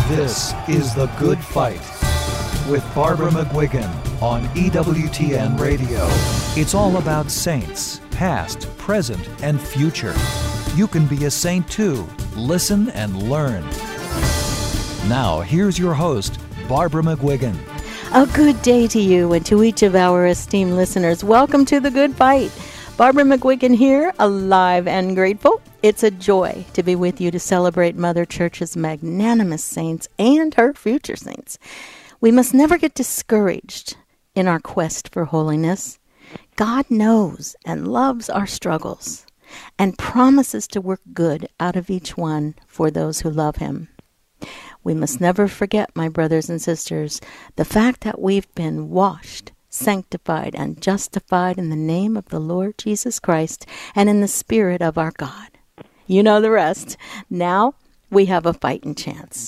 This is The Good Fight with Barbara McGuigan on EWTN Radio. It's all about saints, past, present, and future. You can be a saint too. Listen and learn. Now, here's your host, Barbara McGuigan. A good day to you and to each of our esteemed listeners. Welcome to The Good Fight. Barbara McGuigan here, alive and grateful. It's a joy to be with you to celebrate Mother Church's magnanimous saints and her future saints. We must never get discouraged in our quest for holiness. God knows and loves our struggles and promises to work good out of each one for those who love him. We must never forget, my brothers and sisters, the fact that we've been washed, sanctified, and justified in the name of the Lord Jesus Christ and in the Spirit of our God. You know the rest. Now we have a fighting chance.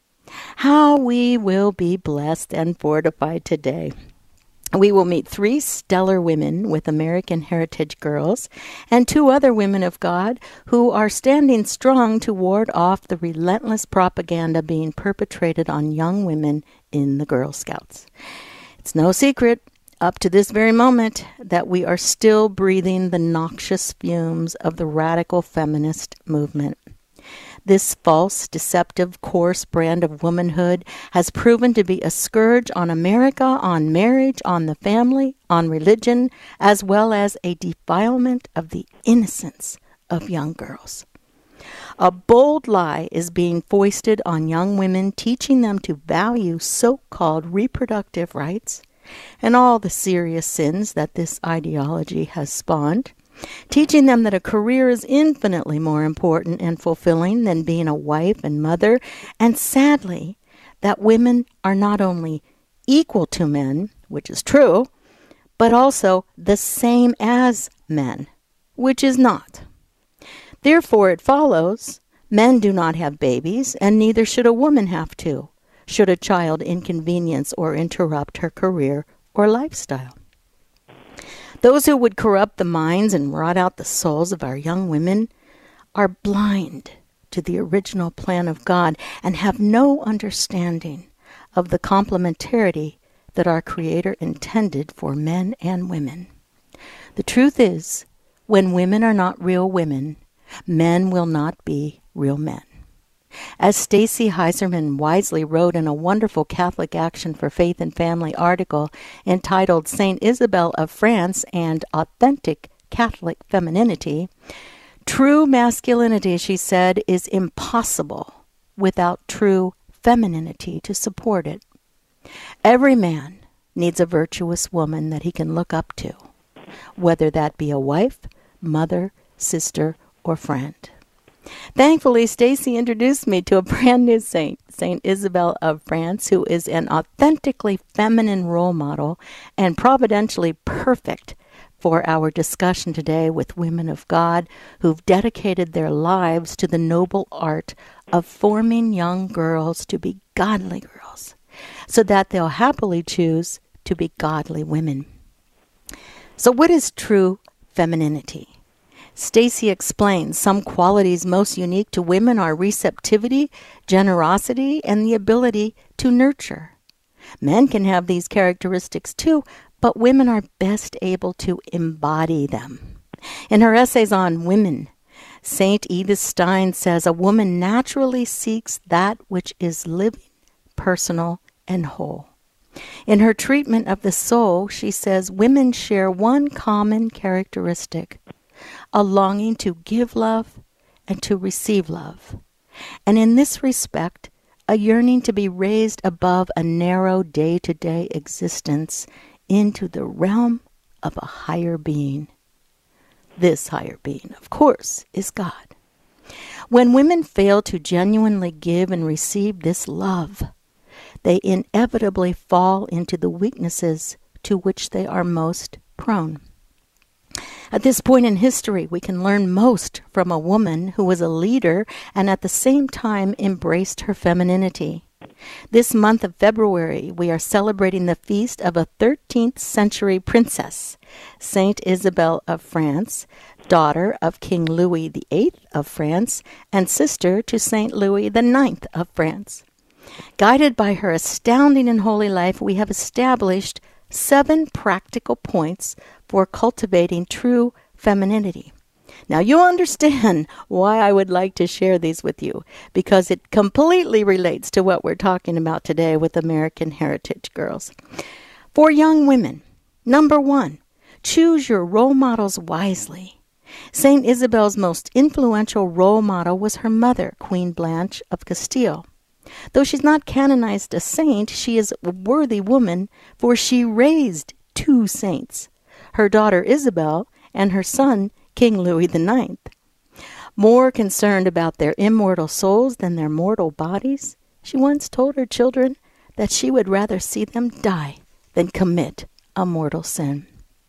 How we will be blessed and fortified today. We will meet 3 stellar women with American Heritage Girls and 2 other women of God who are standing strong to ward off the relentless propaganda being perpetrated on young women in the Girl Scouts. It's no secret, up to this very moment, that we are still breathing the noxious fumes of the radical feminist movement. This false, deceptive, coarse brand of womanhood has proven to be a scourge on America, on marriage, on the family, on religion, as well as a defilement of the innocence of young girls. A bold lie is being foisted on young women, teaching them to value so-called reproductive rights and all the serious sins that this ideology has spawned, teaching them that a career is infinitely more important and fulfilling than being a wife and mother, and sadly, that women are not only equal to men, which is true, but also the same as men, which is not. Therefore, it follows, men do not have babies, and neither should a woman have to, should a child inconvenience or interrupt her career or lifestyle. Those who would corrupt the minds and rot out the souls of our young women are blind to the original plan of God and have no understanding of the complementarity that our Creator intended for men and women. The truth is, when women are not real women, men will not be real men. As Stacy Heiserman wisely wrote in a wonderful Catholic Action for Faith and Family article entitled Saint Isabel of France and Authentic Catholic Femininity, true masculinity, she said, is impossible without true femininity to support it. Every man needs a virtuous woman that he can look up to, whether that be a wife, mother, sister, or friend. Thankfully, Stacy introduced me to a brand new saint, Saint Isabel of France, who is an authentically feminine role model and providentially perfect for our discussion today with women of God who've dedicated their lives to the noble art of forming young girls to be godly girls, so that they'll happily choose to be godly women. So what is true femininity? Stacy explains some qualities most unique to women are receptivity, generosity, and the ability to nurture. Men can have these characteristics too, but women are best able to embody them. In her essays on women, St. Edith Stein says a woman naturally seeks that which is living, personal, and whole. In her treatment of the soul, she says women share one common characteristic, a longing to give love and to receive love. And in this respect, a yearning to be raised above a narrow day-to-day existence into the realm of a higher being. This higher being, of course, is God. When women fail to genuinely give and receive this love, they inevitably fall into the weaknesses to which they are most prone. At this point in history, we can learn most from a woman who was a leader and at the same time embraced her femininity. This month of February, we are celebrating the feast of a 13th century princess, Saint Isabel of France, daughter of King Louis VIII of France and sister to Saint Louis IX of France. Guided by her astounding and holy life, we have established 7 practical points for cultivating true femininity. Now, you understand why I would like to share these with you, because it completely relates to what we're talking about today with American Heritage Girls. For young women, number 1, choose your role models wisely. St. Isabel's most influential role model was her mother, Queen Blanche of Castile. Though she's not canonized a saint, she is a worthy woman, for she raised 2 saints, her daughter Isabel and her son, King Louis IX. More concerned about their immortal souls than their mortal bodies, she once told her children that she would rather see them die than commit a mortal sin.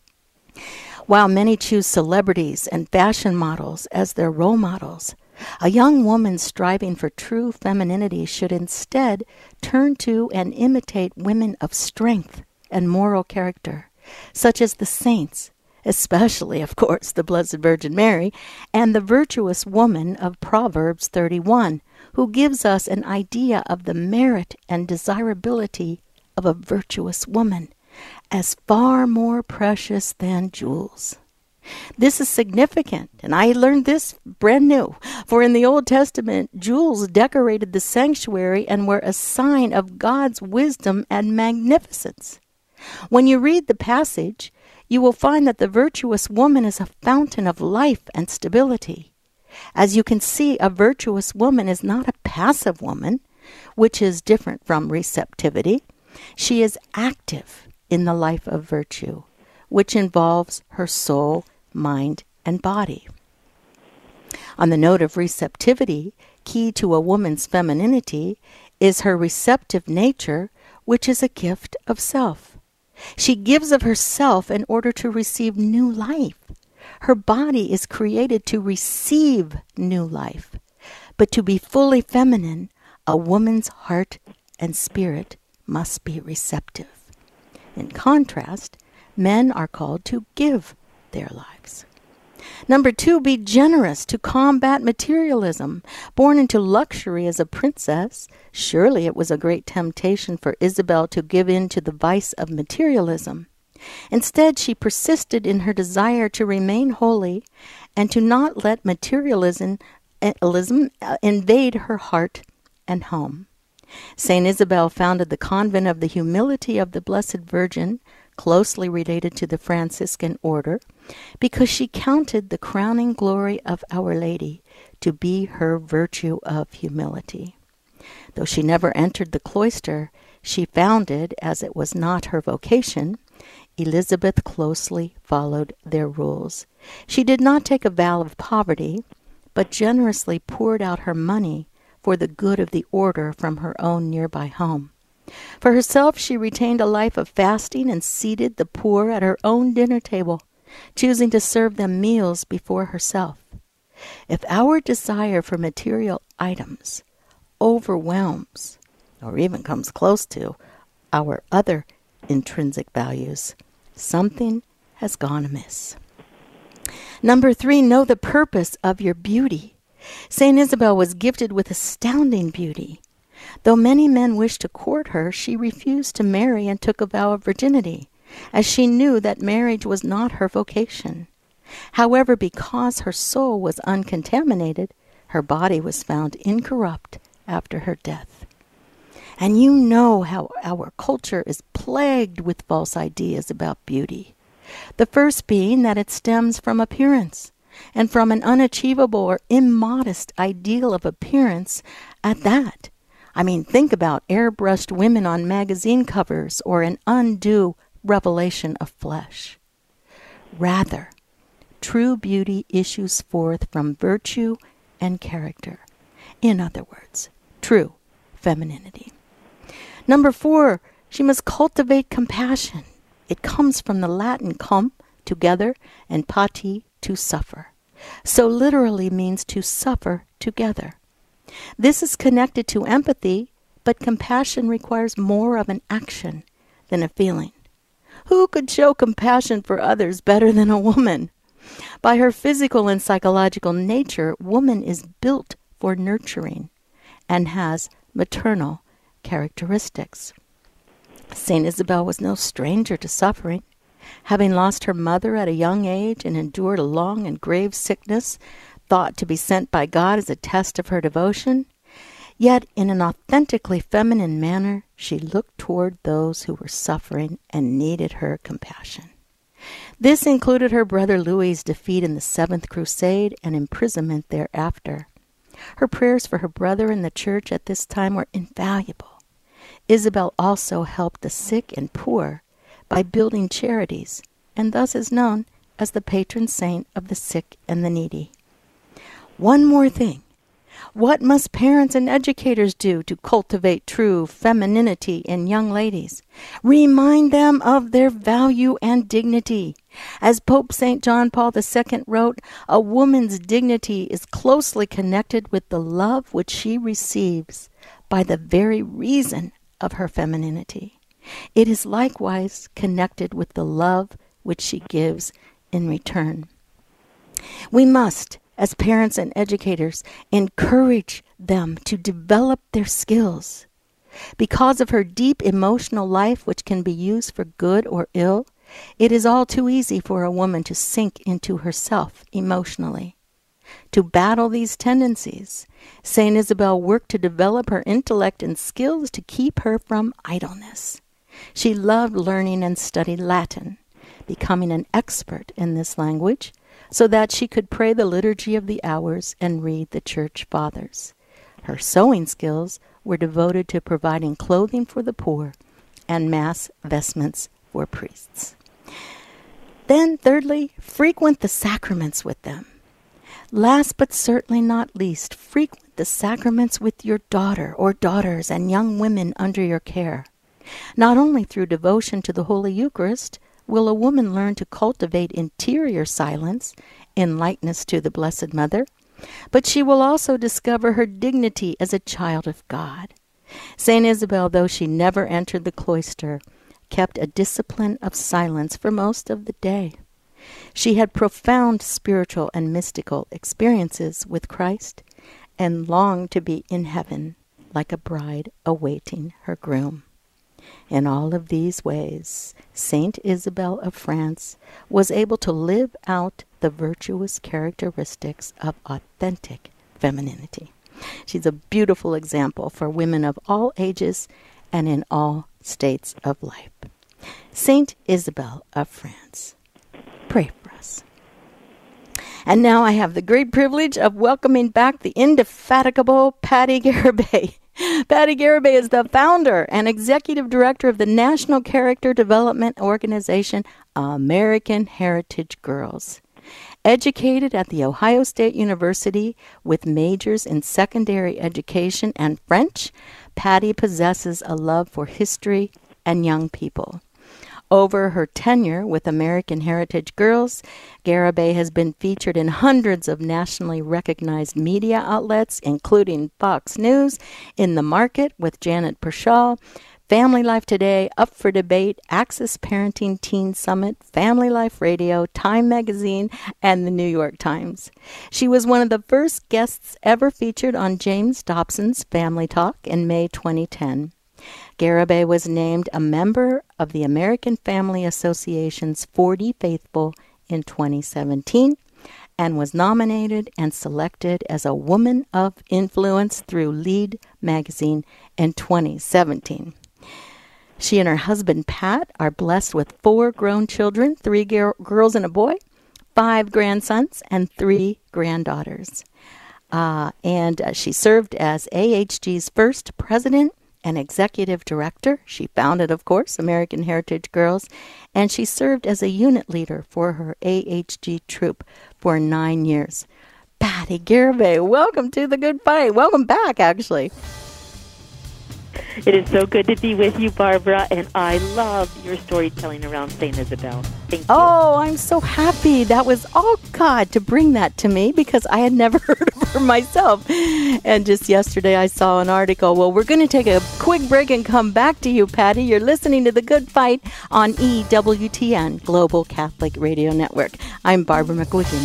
While many choose celebrities and fashion models as their role models, a young woman striving for true femininity should instead turn to and imitate women of strength and moral character, such as the saints, especially, of course, the Blessed Virgin Mary, and the virtuous woman of Proverbs 31, who gives us an idea of the merit and desirability of a virtuous woman as far more precious than jewels. This is significant, and I learned this brand new, for in the Old Testament, jewels decorated the sanctuary and were a sign of God's wisdom and magnificence. When you read the passage, you will find that the virtuous woman is a fountain of life and stability. As you can see, a virtuous woman is not a passive woman, which is different from receptivity. She is active in the life of virtue, which involves her soul, mind, and body. On the note of receptivity, key to a woman's femininity is her receptive nature, which is a gift of self. She gives of herself in order to receive new life. Her body is created to receive new life. But to be fully feminine, a woman's heart and spirit must be receptive. In contrast, men are called to give their lives. Number 2, be generous to combat materialism. Born into luxury as a princess, surely it was a great temptation for Isabel to give in to the vice of materialism. Instead, she persisted in her desire to remain holy and to not let materialism invade her heart and home. St. Isabel founded the Convent of the Humility of the Blessed Virgin, closely related to the Franciscan order, because she counted the crowning glory of Our Lady to be her virtue of humility. Though she never entered the cloister she founded, as it was not her vocation, Elizabeth closely followed their rules. She did not take a vow of poverty, but generously poured out her money for the good of the order from her own nearby home. For herself, she retained a life of fasting and seated the poor at her own dinner table, choosing to serve them meals before herself. If our desire for material items overwhelms, or even comes close to, our other intrinsic values, something has gone amiss. Number 3, know the purpose of your beauty. St. Isabel was gifted with astounding beauty. Though many men wished to court her, she refused to marry and took a vow of virginity, as she knew that marriage was not her vocation. However, because her soul was uncontaminated, her body was found incorrupt after her death. And you know how our culture is plagued with false ideas about beauty. The first being that it stems from appearance, and from an unachievable or immodest ideal of appearance at that. I mean, think about airbrushed women on magazine covers or an undue revelation of flesh. Rather, true beauty issues forth from virtue and character. In other words, true femininity. Number 4, she must cultivate compassion. It comes from the Latin cum, together, and pati, to suffer. So literally means to suffer together. This is connected to empathy, but compassion requires more of an action than a feeling. Who could show compassion for others better than a woman? By her physical and psychological nature, woman is built for nurturing and has maternal characteristics. St. Isabel was no stranger to suffering. Having lost her mother at a young age and endured a long and grave sickness, thought to be sent by God as a test of her devotion, yet in an authentically feminine manner, she looked toward those who were suffering and needed her compassion. This included her brother Louis's defeat in the Seventh Crusade and imprisonment thereafter. Her prayers for her brother and the church at this time were invaluable. Isabel also helped the sick and poor by building charities, and thus is known as the patron saint of the sick and the needy. One more thing. What must parents and educators do to cultivate true femininity in young ladies? Remind them of their value and dignity. As Pope St. John Paul II wrote, a woman's dignity is closely connected with the love which she receives by the very reason of her femininity. It is likewise connected with the love which she gives in return. We must, as parents and educators, encourage them to develop their skills. Because of her deep emotional life, which can be used for good or ill, it is all too easy for a woman to sink into herself emotionally. To battle these tendencies, St. Isabel worked to develop her intellect and skills to keep her from idleness. She loved learning and studied Latin, becoming an expert in this language, so that she could pray the Liturgy of the Hours and read the Church Fathers. Her sewing skills were devoted to providing clothing for the poor and mass vestments for priests. Then, thirdly, frequent the sacraments with them. Last but certainly not least, frequent the sacraments with your daughter or daughters and young women under your care. Not only through devotion to the Holy Eucharist will a woman learn to cultivate interior silence in likeness to the Blessed Mother, but she will also discover her dignity as a child of God. St. Isabel, though she never entered the cloister, kept a discipline of silence for most of the day. She had profound spiritual and mystical experiences with Christ and longed to be in heaven like a bride awaiting her groom. In all of these ways, Saint Isabel of France was able to live out the virtuous characteristics of authentic femininity. She's a beautiful example for women of all ages and in all states of life. Saint Isabel of France, pray for us. And now I have the great privilege of welcoming back the indefatigable Patti Garibay. Patti Garibay is the founder and executive director of the National Character Development Organization, American Heritage Girls. Educated at The Ohio State University with majors in secondary education and French, Patti possesses a love for history and young people. Over her tenure with American Heritage Girls, Garibay has been featured in hundreds of nationally recognized media outlets, including Fox News, In the Market with Janet Pershall, Family Life Today, Up for Debate, Access Parenting Teen Summit, Family Life Radio, Time Magazine, and the New York Times. She was one of the first guests ever featured on James Dobson's Family Talk in May 2010. Garibay was named a member of the American Family Association's 40 Faithful in 2017 and was nominated and selected as a Woman of Influence through Lead magazine in 2017. She and her husband, Pat, are blessed with 4 grown children, 3 girls and a boy, 5 grandsons, and 3 granddaughters. She served as AHG's first president and executive director. She founded, of course, American Heritage Girls, and she served as a unit leader for her AHG troop for 9 years. Patti Garibay, welcome to The Good Fight. Welcome back, actually. It is so good to be with you, Barbara, and I love your storytelling around St. Isabel. Thank you. Oh, I'm so happy. That was all God to bring that to me because I had never heard of her myself. And just yesterday I saw an article. Well, we're going to take a quick break and come back to you, Patti. You're listening to The Good Fight on EWTN, Global Catholic Radio Network. I'm Barbara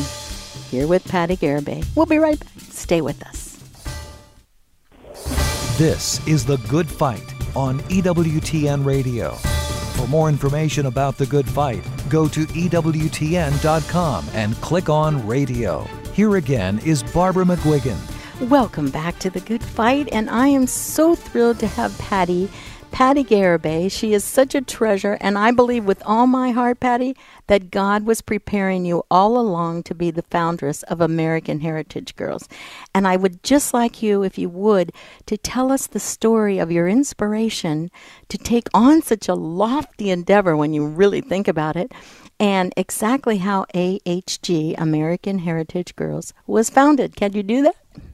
McGuigan, here with Patti Garibay. We'll be right back. Stay with us. This is The Good Fight on EWTN Radio. For more information about The Good Fight, go to EWTN.com and click on Radio. Here again is Barbara McGuigan. Welcome back to The Good Fight, and I am so thrilled to have Patty Garibay. She is such a treasure, and I believe with all my heart, Patty, that God was preparing you all along to be the foundress of American Heritage Girls. And I would just like you, if you would, to tell us the story of your inspiration to take on such a lofty endeavor when you really think about it, and exactly how AHG, American Heritage Girls, was founded. Can you do that?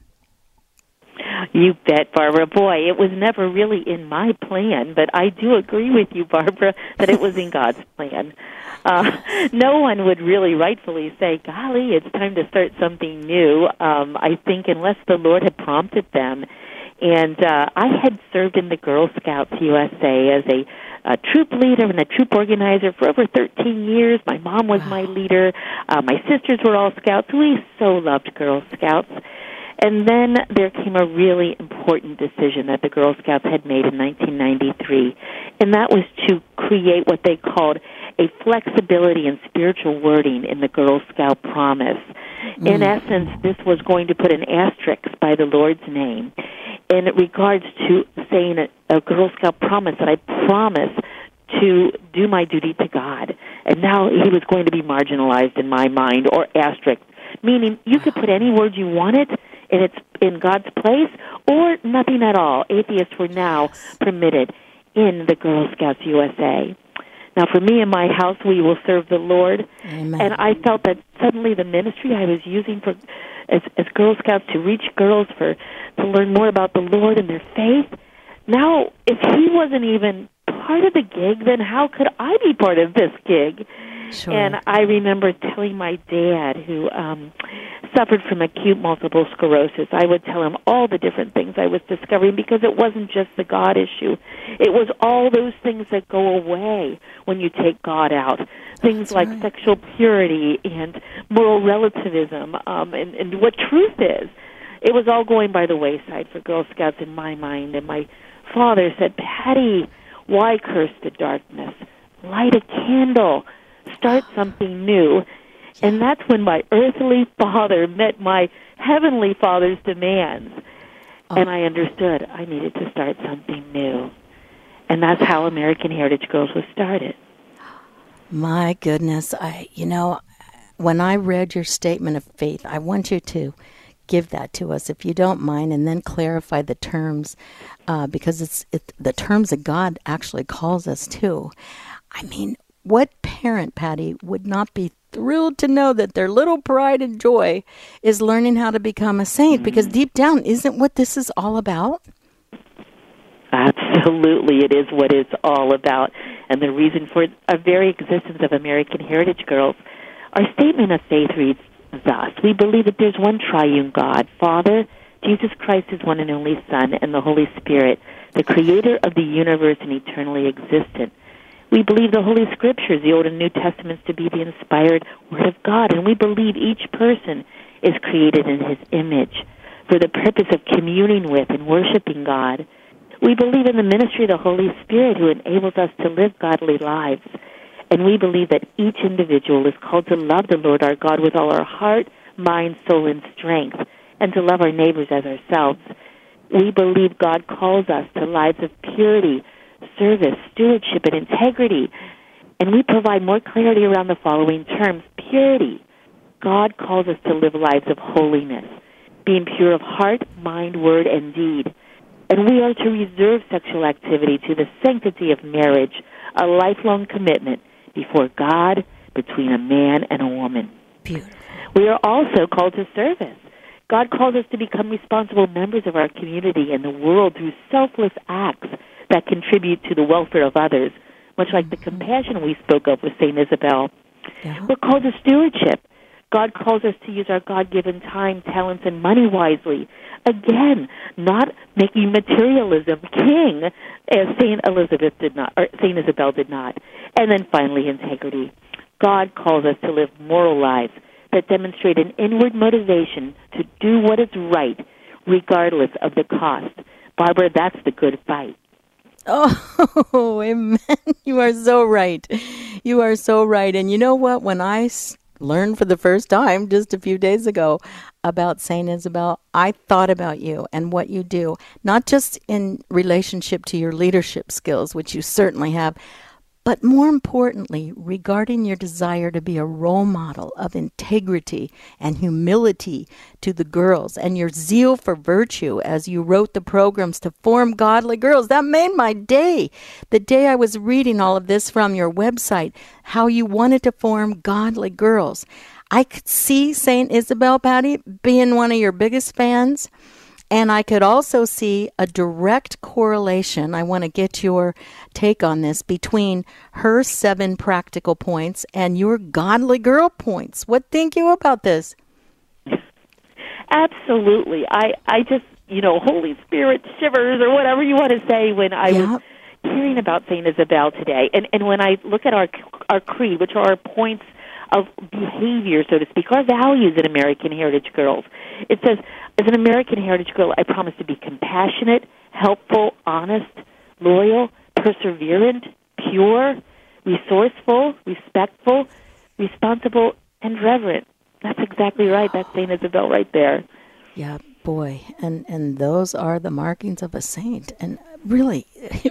You bet, Barbara. Boy, it was never really in my plan, but I do agree with you, Barbara, that it was in God's plan. No one would really rightfully say, golly, it's time to start something new, I think, unless the Lord had prompted them. And I had served in the Girl Scouts USA as a troop leader and a troop organizer for over 13 years. My mom was my leader. My sisters were all Scouts. We so loved Girl Scouts. And then there came a really important decision that the Girl Scouts had made in 1993, and that was to create what they called a flexibility and spiritual wording in the Girl Scout promise. In essence, this was going to put an asterisk by the Lord's name in regards to saying a Girl Scout promise that I promise to do my duty to God. And now he was going to be marginalized in my mind, or asterisk, meaning you could put any word you wanted, and it's in God's place, or nothing at all. Atheists were now permitted in the Girl Scouts USA. Now, for me and my house, we will serve the Lord. Amen. And I felt that suddenly the ministry I was using for as Girl Scouts to reach girls to learn more about the Lord and their faith, now, if he wasn't even part of the gig, then how could I be part of this gig? Sure. And I remember telling my dad, who suffered from acute multiple sclerosis, I would tell him all the different things I was discovering, because it wasn't just the God issue. It was all those things that go away when you take God out. Things like sexual purity and moral relativism, and what truth is. It was all going by the wayside for Girl Scouts in my mind. And my father said, Patty, why curse the darkness? Light a candle. Start something new. And that's when my earthly father met my heavenly father's demands. And I understood I needed to start something new. And that's how American Heritage Girls was started. My goodness. When I read your statement of faith, I want you to give that to us, if you don't mind, and then clarify the terms, because it's the terms that God actually calls us to. I mean, what parent, Patty, would not be thrilled to know that their little pride and joy is learning how to become a saint? Because deep down, isn't what this is all about? Absolutely, it is what it's all about. And the reason for a very existence of American Heritage Girls, our statement of faith reads thus: we believe that there's one triune God, Father, Jesus Christ, his one and only Son, and the Holy Spirit, the creator of the universe and eternally existent. We believe the Holy Scriptures, the Old and New Testaments, to be the inspired Word of God, and we believe each person is created in his image for the purpose of communing with and worshiping God. We believe in the ministry of the Holy Spirit, who enables us to live godly lives. And we believe that each individual is called to love the Lord our God with all our heart, mind, soul, and strength, and to love our neighbors as ourselves. We believe God calls us to lives of purity, service, stewardship, and integrity. And we provide more clarity around the following terms. Purity. God calls us to live lives of holiness, being pure of heart, mind, word, and deed. And we are to reserve sexual activity to the sanctity of marriage, a lifelong commitment before God, between a man and a woman. Beautiful. We are also called to service. God calls us to become responsible members of our community and the world through selfless acts that contribute to the welfare of others, much like the compassion we spoke of with St. Isabel. Yeah. We're called to stewardship. God calls us to use our God-given time, talents, and money wisely. Again, not making materialism king, as St. Elizabeth did not, or St. Isabel did not. And then finally, integrity. God calls us to live moral lives that demonstrate an inward motivation to do what is right, regardless of the cost. Barbara, that's the good fight. Oh, amen. You are so right. You are so right. And you know what? When I learned for the first time just a few days ago about St. Isabel, I thought about you and what you do, not just in relationship to your leadership skills, which you certainly have, but more importantly, regarding your desire to be a role model of integrity and humility to the girls, and your zeal for virtue as you wrote the programs to form godly girls. That made my day. The day I was reading all of this from your website, how you wanted to form godly girls. I could see St. Isabel, Patty, being one of your biggest fans. And I could also see a direct correlation, I want to get your take on this, between her 7 practical points and your godly girl points. What think you about this? Absolutely. I just, Holy Spirit shivers or whatever you want to say when I was hearing about St. Isabel today. And when I look at our creed, which are our points of behavior, so to speak, our values in American Heritage Girls, it says, as an American Heritage Girl, I promise to be compassionate, helpful, honest, loyal, perseverant, pure, resourceful, respectful, responsible, and reverent. That's exactly right. That's St. Isabel right there. Yeah, boy. And those are the markings of a saint. And really,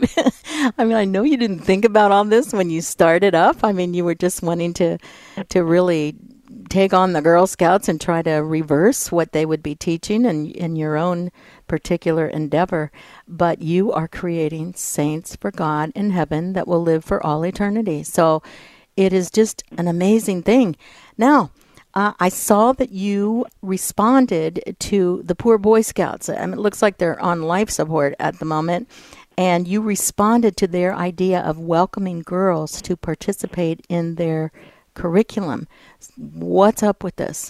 I know you didn't think about all this when you started up. You were just wanting to really take on the Girl Scouts and try to reverse what they would be teaching in your own particular endeavor. But you are creating saints for God in heaven that will live for all eternity. So it is just an amazing thing. Now, I saw that you responded to the poor Boy Scouts. It looks like they're on life support at the moment. And you responded to their idea of welcoming girls to participate in their curriculum. What's up with this?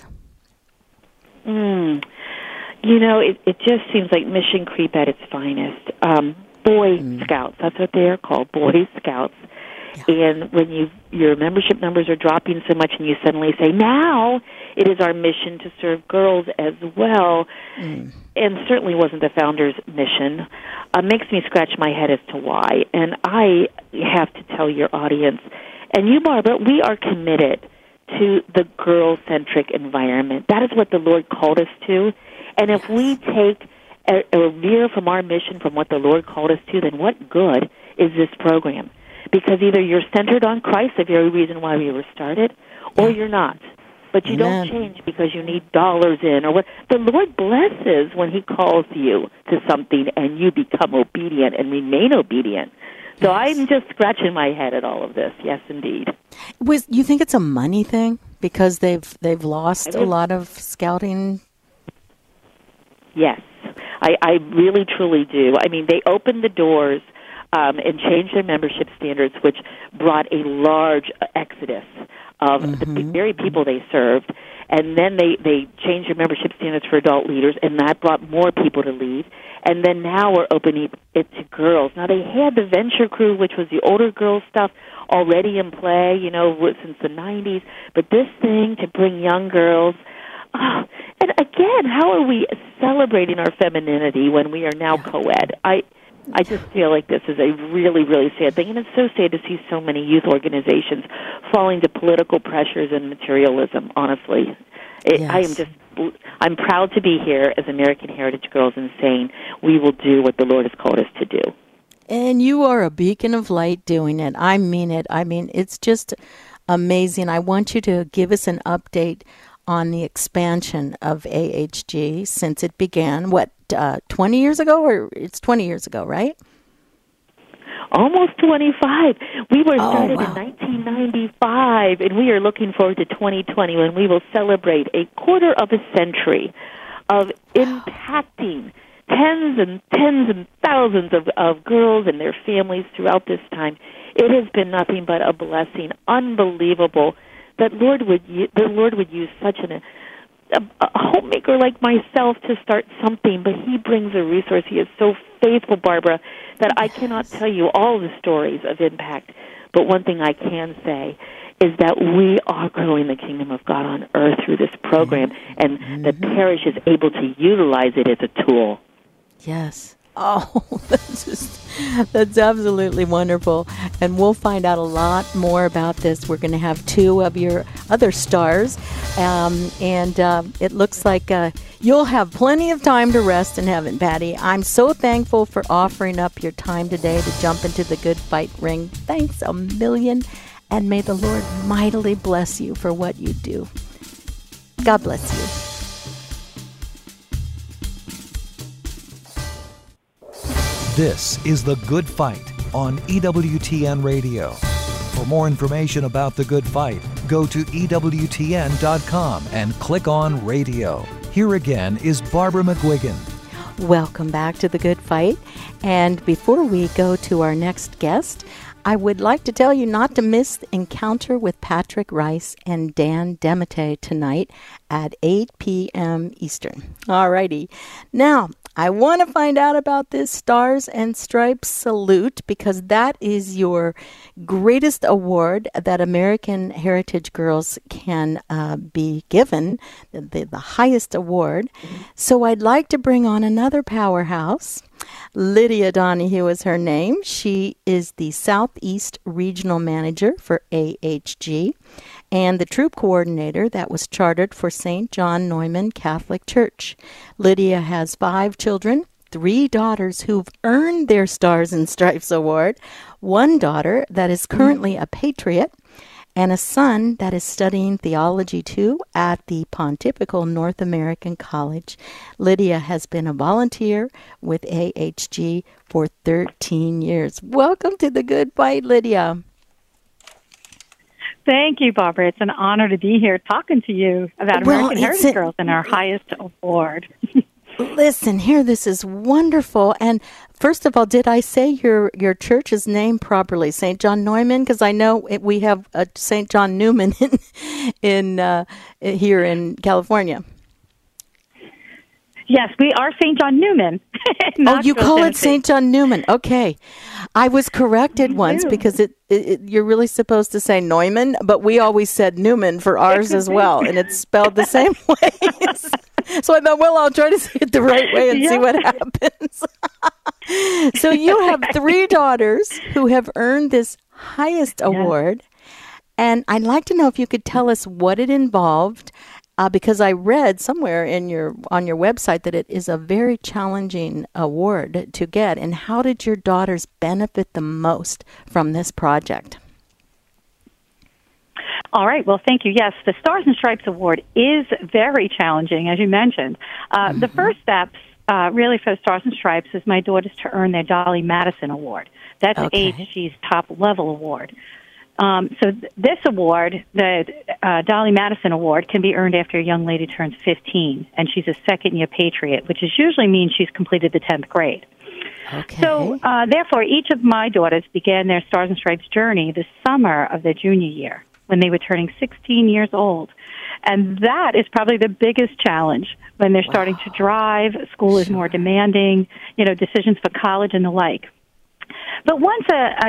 It just seems like mission creep at its finest. Boy Scouts, that's what they are called, Boy Scouts. Yeah. And when your membership numbers are dropping so much and you suddenly say, now it is our mission to serve girls as well, and certainly wasn't the founder's mission, makes me scratch my head as to why. And I have to tell your audience, and you, Barbara, we are committed to the girl-centric environment. That is what the Lord called us to. And if we take a veer from our mission, from what the Lord called us to, then what good is this program? Because either you're centered on Christ, the very reason why we were started, or you're not. But you don't change because you need dollars in, or what. The Lord blesses when He calls you to something and you become obedient and remain obedient. So I'm just scratching my head at all of this. Yes, indeed. You think it's a money thing because they've lost a lot of scouting? Yes, I really truly do. They opened the doors and changed their membership standards, which brought a large exodus of the very people they served. And then they changed their membership standards for adult leaders, and that brought more people to leave. And then now we're opening it to girls. Now, they had the Venture Crew, which was the older girls stuff, already in play, since the 90s. But this thing to bring young girls, and again, how are we celebrating our femininity when we are now co-ed? I just feel like this is a really, really sad thing, and it's so sad to see so many youth organizations falling to political pressures and materialism, honestly. I'm proud to be here as American Heritage Girls and saying we will do what the Lord has called us to do. And you are a beacon of light doing it. I mean it. It's just amazing. I want you to give us an update on the expansion of AHG since it began, 20 years ago? Or it's 20 years ago, right? Almost 25. We were started in 1995, and we are looking forward to 2020 when we will celebrate a quarter of a century of impacting tens and thousands of girls and their families throughout this time. It has been nothing but a blessing, unbelievable, that the Lord would use such a homemaker like myself to start something, but He brings a resource. He is so faithful, Barbara, that I cannot tell you all the stories of impact. But one thing I can say is that we are growing the kingdom of God on earth through this program, and the parish is able to utilize it as a tool. Yes. Oh, that's absolutely wonderful. And we'll find out a lot more about this. We're going to have two of your other stars. It looks like you'll have plenty of time to rest in heaven, Patty. I'm so thankful for offering up your time today to jump into the Good Fight ring. Thanks a million. And may the Lord mightily bless you for what you do. God bless you. This is The Good Fight on EWTN Radio. For more information about The Good Fight, go to EWTN.com and click on Radio. Here again is Barbara McGuigan. Welcome back to The Good Fight. And before we go to our next guest, I would like to tell you not to miss the encounter with Patrick Rice and Dan Demete tonight at 8 p.m. Eastern. All righty. Now, I want to find out about this Stars and Stripes salute because that is your greatest award that American Heritage Girls can be given, the highest award. So I'd like to bring on another powerhouse. Lydia Donahue is her name. She is the Southeast Regional Manager for AHG and the troop coordinator that was chartered for St. John Neumann Catholic Church. Lydia has 5 children, 3 daughters who've earned their Stars and Stripes Award, 1 daughter that is currently a Patriot, and a son that is studying theology too at the Pontifical North American College. Lydia has been a volunteer with AHG for 13 years. Welcome to The Good Fight, Lydia. Thank you, Barbara. It's an honor to be here talking to you about American Heritage Girls and our highest award. Listen, here, this is wonderful. And first of all, did I say your church's name properly, St. John Neumann? Because I know we have a St. John Newman in here in California. Yes, we are St. John Newman. Oh, you call it St. John Newman. Okay. I was corrected once because you're really supposed to say Neumann, but we always said Newman for ours as well, and it's spelled the same way. So I thought, well, I'll try to say it the right way and see what happens. So you have 3 daughters who have earned this highest award, and I'd like to know if you could tell us what it involved. Because I read somewhere on your website that it is a very challenging award to get. And how did your daughters benefit the most from this project? All right. Well, thank you. Yes, the Stars and Stripes Award is very challenging, as you mentioned. The first steps really for the Stars and Stripes is my daughters to earn their Dolly Madison Award. That's AHG's top-level award. So this award, the Dolly Madison Award, can be earned after a young lady turns 15, and she's a second-year Patriot, which usually means she's completed the 10th grade. Okay. So, therefore, each of my daughters began their Stars and Stripes journey the summer of their junior year, when they were turning 16 years old. And that is probably the biggest challenge when they're starting to drive, school is more demanding, decisions for college and the like. But once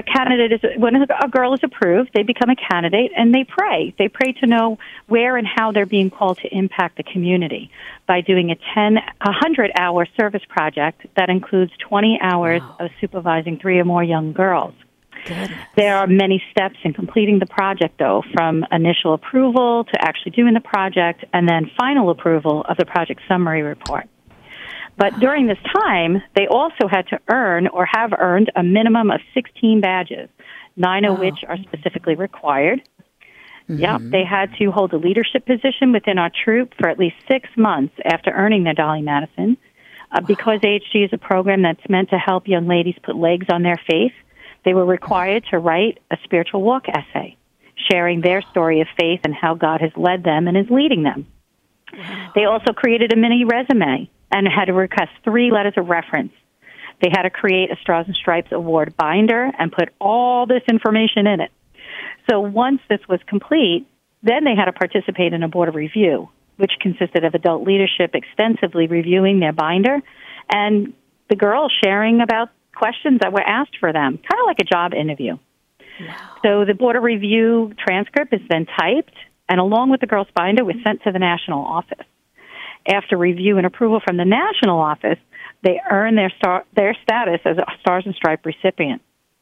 when a girl is approved, they become a candidate and they pray. They pray to know where and how they're being called to impact the community by doing a 100-hour service project that includes 20 hours of supervising 3 or more young girls. Goodness. There are many steps in completing the project, though, from initial approval to actually doing the project and then final approval of the project summary report. But during this time, they also had to earn or have earned a minimum of 16 badges, 9 of which are specifically required. Mm-hmm. Yeah, they had to hold a leadership position within our troop for at least 6 months after earning their Dolly Madison. Because AHG is a program that's meant to help young ladies put legs on their faith, they were required to write a spiritual walk essay, sharing their story of faith and how God has led them and is leading them. Wow. They also created a mini resume and had to request 3 letters of reference. They had to create a Stars and Stripes Award binder and put all this information in it. So once this was complete, then they had to participate in a board of review, which consisted of adult leadership extensively reviewing their binder and the girls sharing about questions that were asked for them, kind of like a job interview. Wow. So the board of review transcript is then typed and along with the girls' binder was sent to the national office. After review and approval from the national office, they earn their status as a Stars and Stripe recipient.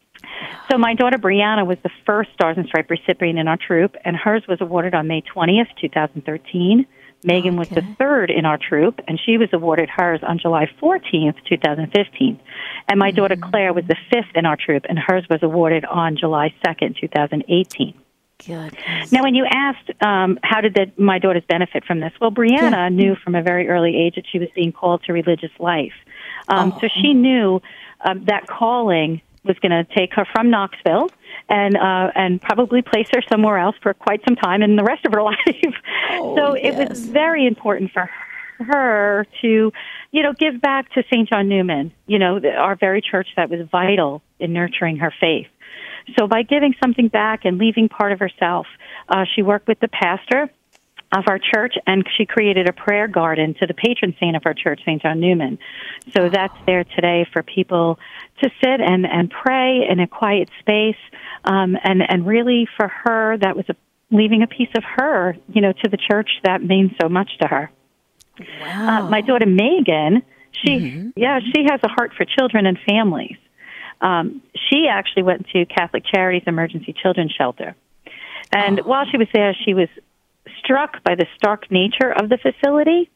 So my daughter Brianna was the first Stars and Stripe recipient in our troop, and hers was awarded on May 20th, 2013. Megan was the third in our troop, and she was awarded hers on July 14th, 2015. And my daughter Claire was the fifth in our troop, and hers was awarded on July 2nd, 2018. Goodness. Now, when you asked how did my daughters benefit from this, well, Brianna knew from a very early age that she was being called to religious life. So she knew that calling was going to take her from Knoxville and probably place her somewhere else for quite some time in the rest of her life. It was very important for her to, give back to St. John Newman, our very church that was vital in nurturing her faith. So by giving something back and leaving part of herself, she worked with the pastor of our church, and she created a prayer garden to the patron saint of our church, St. John Newman. So that's there today for people to sit and pray in a quiet space. And really for her, that was leaving a piece of her, to the church that means so much to her. Wow. My daughter Megan, she has a heart for children and families. She actually went to Catholic Charities Emergency Children's Shelter. And while she was there, she was struck by the stark nature of the facility.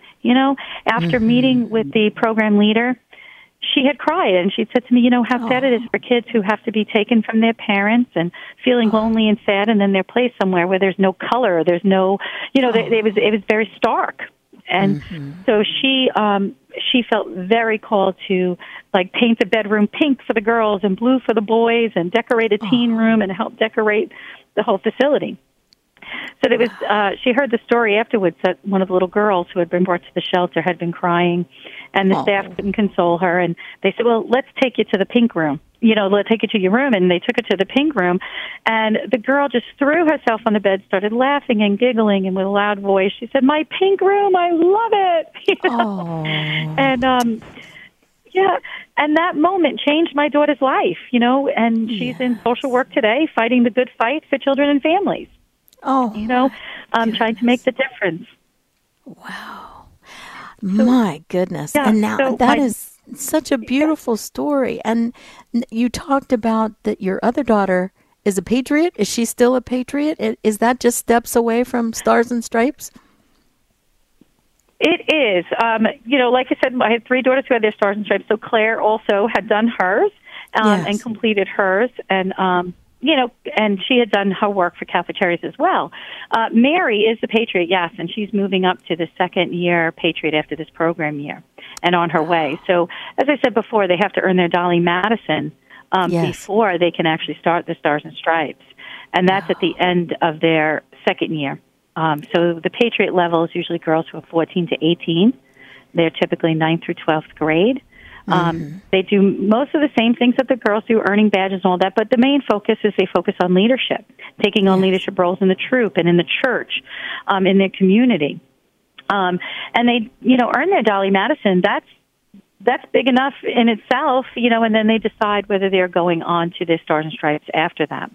After meeting with the program leader, she had cried, and she said to me, how sad it is for kids who have to be taken from their parents and feeling lonely and sad, and then they're placed somewhere where there's no color, there's no, it was very stark. And so she felt very called to paint the bedroom pink for the girls and blue for the boys and decorate a teen room and help decorate the whole facility. So there was, she heard the story afterwards that one of the little girls who had been brought to the shelter had been crying, and the staff couldn't console her, and they said, well, let's take you to the pink room. Let's take you to your room, and they took her to the pink room, and the girl just threw herself on the bed, started laughing and giggling, and with a loud voice, she said, my pink room, I love it. And that moment changed my daughter's life, and she's in social work today, fighting the good fight for children and families. Trying to make the difference. Wow. My goodness. And now that is such a beautiful story. And you talked about that your other daughter is a patriot. Is she still a patriot? Is that just steps away from Stars and Stripes? It is. Like I said, I had three daughters who had their Stars and Stripes. So Claire also had done hers and completed hers. And, and she had done her work for Catholic Charities as well. Mary is the Patriot, yes, and she's moving up to the second year Patriot after this program year and on her way. So, as I said before, they have to earn their Dolly Madison before they can actually start the Stars and Stripes. And that's at the end of their second year. So the Patriot level is usually girls who are 14 to 18. They're typically 9th through 12th grade. They do most of the same things that the girls do, earning badges and all that, but the main focus is they focus on leadership, taking on leadership roles in the troop and in the church, in their community. And they, earn their Dolly Madison. That's big enough in itself, and then they decide whether they're going on to their Stars and Stripes after that.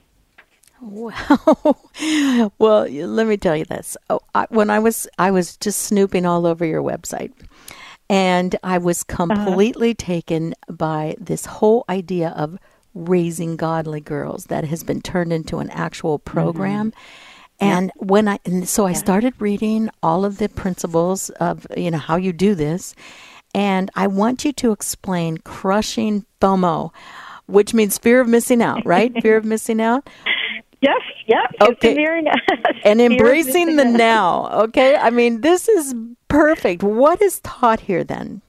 Wow. Well, let me tell you this. When I was just snooping all over your website, and I was completely taken by this whole idea of raising godly girls that has been turned into an actual program. And so I started reading all of the principles of, how you do this. And I want you to explain crushing FOMO, which means fear of missing out, right? Fear of missing out. Yes, yep. Okay. And embracing the now, okay? I mean, this is perfect. What is taught here then?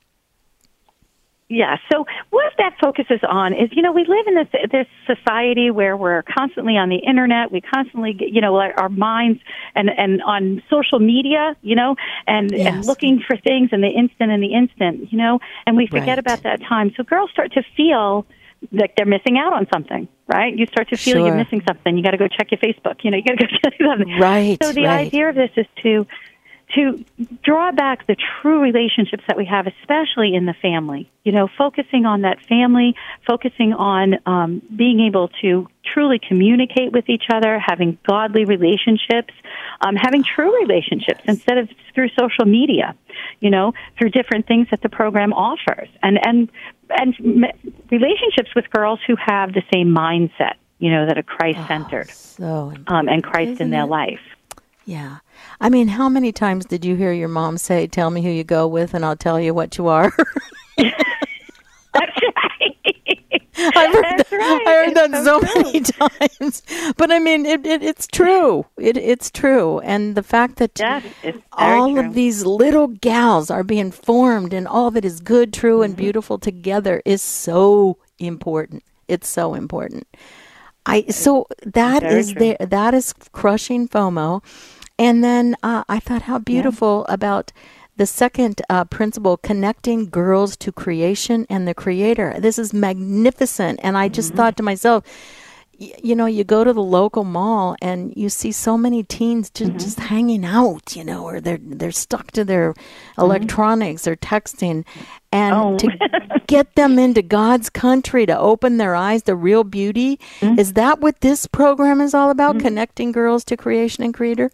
Yeah, so what that focuses on is, we live in this society where we're constantly on the internet. We constantly, our minds and on social media, and looking for things in the instant, and we forget about that time. So girls start to feel like they're missing out on something, right? You start to feel you're missing something. You got to go check your Facebook. You got to go check something. Right. So the idea of this is to draw back the true relationships that we have, especially in the family. Focusing on that family, focusing on being able to truly communicate with each other, having godly relationships, having true relationships instead of through social media, through different things that the program offers, and relationships with girls who have the same mindset, that are Christ-centered, and Christ in their life. Yeah. I mean, how many times did you hear your mom say, "Tell me who you go with and I'll tell you what you are"? That's right. I heard that so many times. But I mean, it's true. It's true. And the fact that all of these little gals are being formed and all that is good, true, and beautiful together is so important. It's so important. That is crushing FOMO. And then I thought how beautiful about the second principle, connecting girls to creation and the Creator. This is magnificent. And I just thought to myself, you go to the local mall and you see so many teens just hanging out, or they're stuck to their electronics, they're texting. And to get them into God's country, to open their eyes to real beauty, is that what this program is all about, connecting girls to creation and Creator?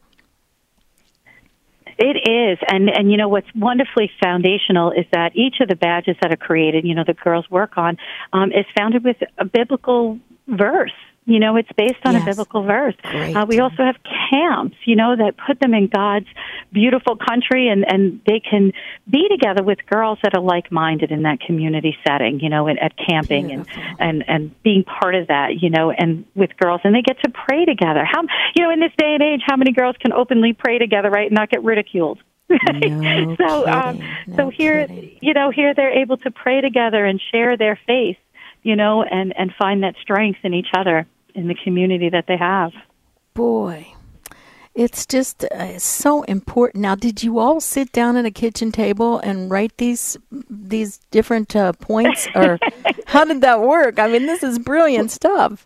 It is, and what's wonderfully foundational is that each of the badges that are created, the girls work on, is founded with a biblical verse. It's based on a biblical verse. We also have camps, that put them in God's beautiful country, and they can be together with girls that are like-minded in that community setting, and at camping and being part of that, and with girls, and they get to pray together. How, in this day and age, how many girls can openly pray together, right, and not get ridiculed? No so here, here they're able to pray together and share their faith, and find that strength in each other in the community that they have. Boy, it's just so important. Now, did you all sit down at a kitchen table and write these different points, or how did that work? I mean, this is brilliant stuff.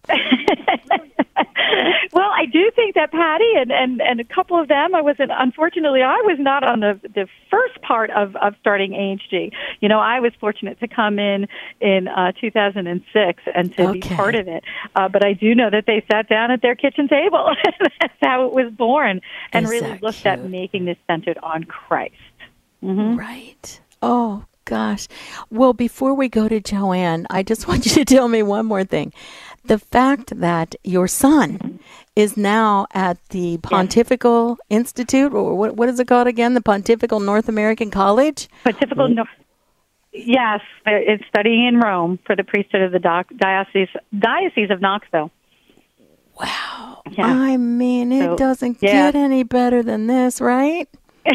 Well, I do think that Patty and a couple of them, unfortunately, I was not on the first part of starting AHG. I was fortunate to come in 2006 and to be part of it. But I do know that they sat down at their kitchen table. That's how it was born, and really looked at making this centered on Christ. Right. Oh, gosh. Well, before we go to Joanne, I just want you to tell me one more thing. The fact that your son is now at the Pontifical Institute, or what is it called again? The Pontifical North American College? Yes, it's studying in Rome for the priesthood of the Diocese of Knoxville. Wow. Yeah. I mean, it doesn't get any better than this, right?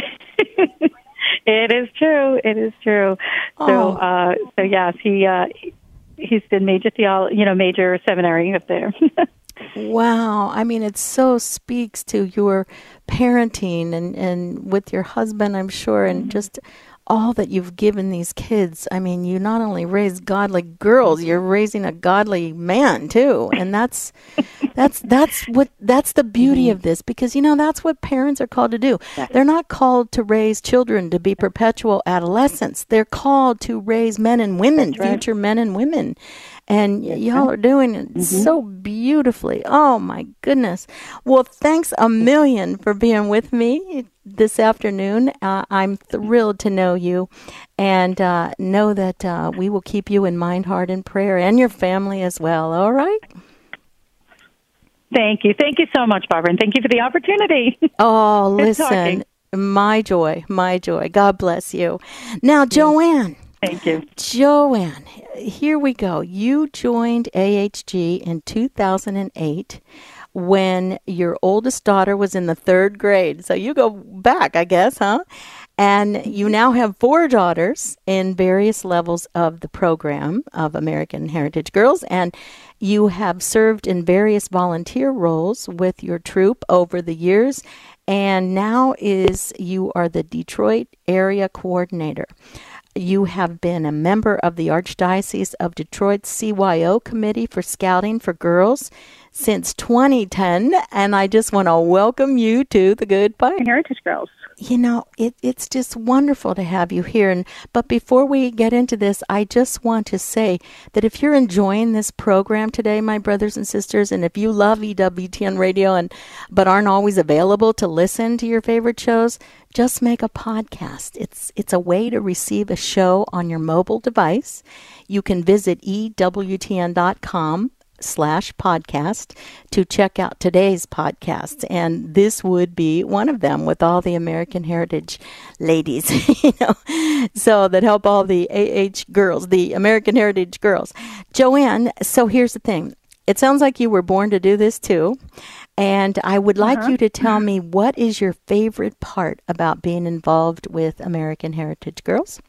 It is true. It is true. Oh. So yes, he's been major seminary up there. Wow. I mean, it so speaks to your parenting and with your husband, I'm sure, and just all that you've given these kids. I mean, you not only raise godly girls, you're raising a godly man too. And that's the beauty of this, because that's what parents are called to do. They're not called to raise children to be perpetual adolescents. They're called to raise men and women, future men and women. And y'all are doing it so beautifully. Oh, my goodness. Well, thanks a million for being with me this afternoon. I'm thrilled to know you, and know that we will keep you in mind, heart, and prayer, and your family as well. All right? Thank you. Thank you so much, Barbara, and thank you for the opportunity. Oh, listen, my joy, my joy. God bless you. Now, Joanne. Thank you. Joanne, here we go. You joined AHG in 2008 when your oldest daughter was in the 3rd grade. So you go back, I guess, huh? And you now have 4 daughters in various levels of the program of American Heritage Girls, and you have served in various volunteer roles with your troop over the years, and now you are the Detroit area coordinator. You have been a member of the Archdiocese of Detroit's CYO Committee for Scouting for Girls since 2010, and I just want to welcome you to the Good Fight. Heritage Girls. it's just wonderful to have you here. But before we get into this, I just want to say that if you're enjoying this program today, my brothers and sisters, and if you love EWTN Radio but aren't always available to listen to your favorite shows, just make a podcast. It's a way to receive a show on your mobile device. You can visit EWTN.com/podcast to check out today's podcasts, and this would be one of them with all the American Heritage ladies, so that help all the girls, the American Heritage girls. Joanne, so here's the thing. It sounds like you were born to do this too, and I would like you to tell me, what is your favorite part about being involved with American Heritage Girls?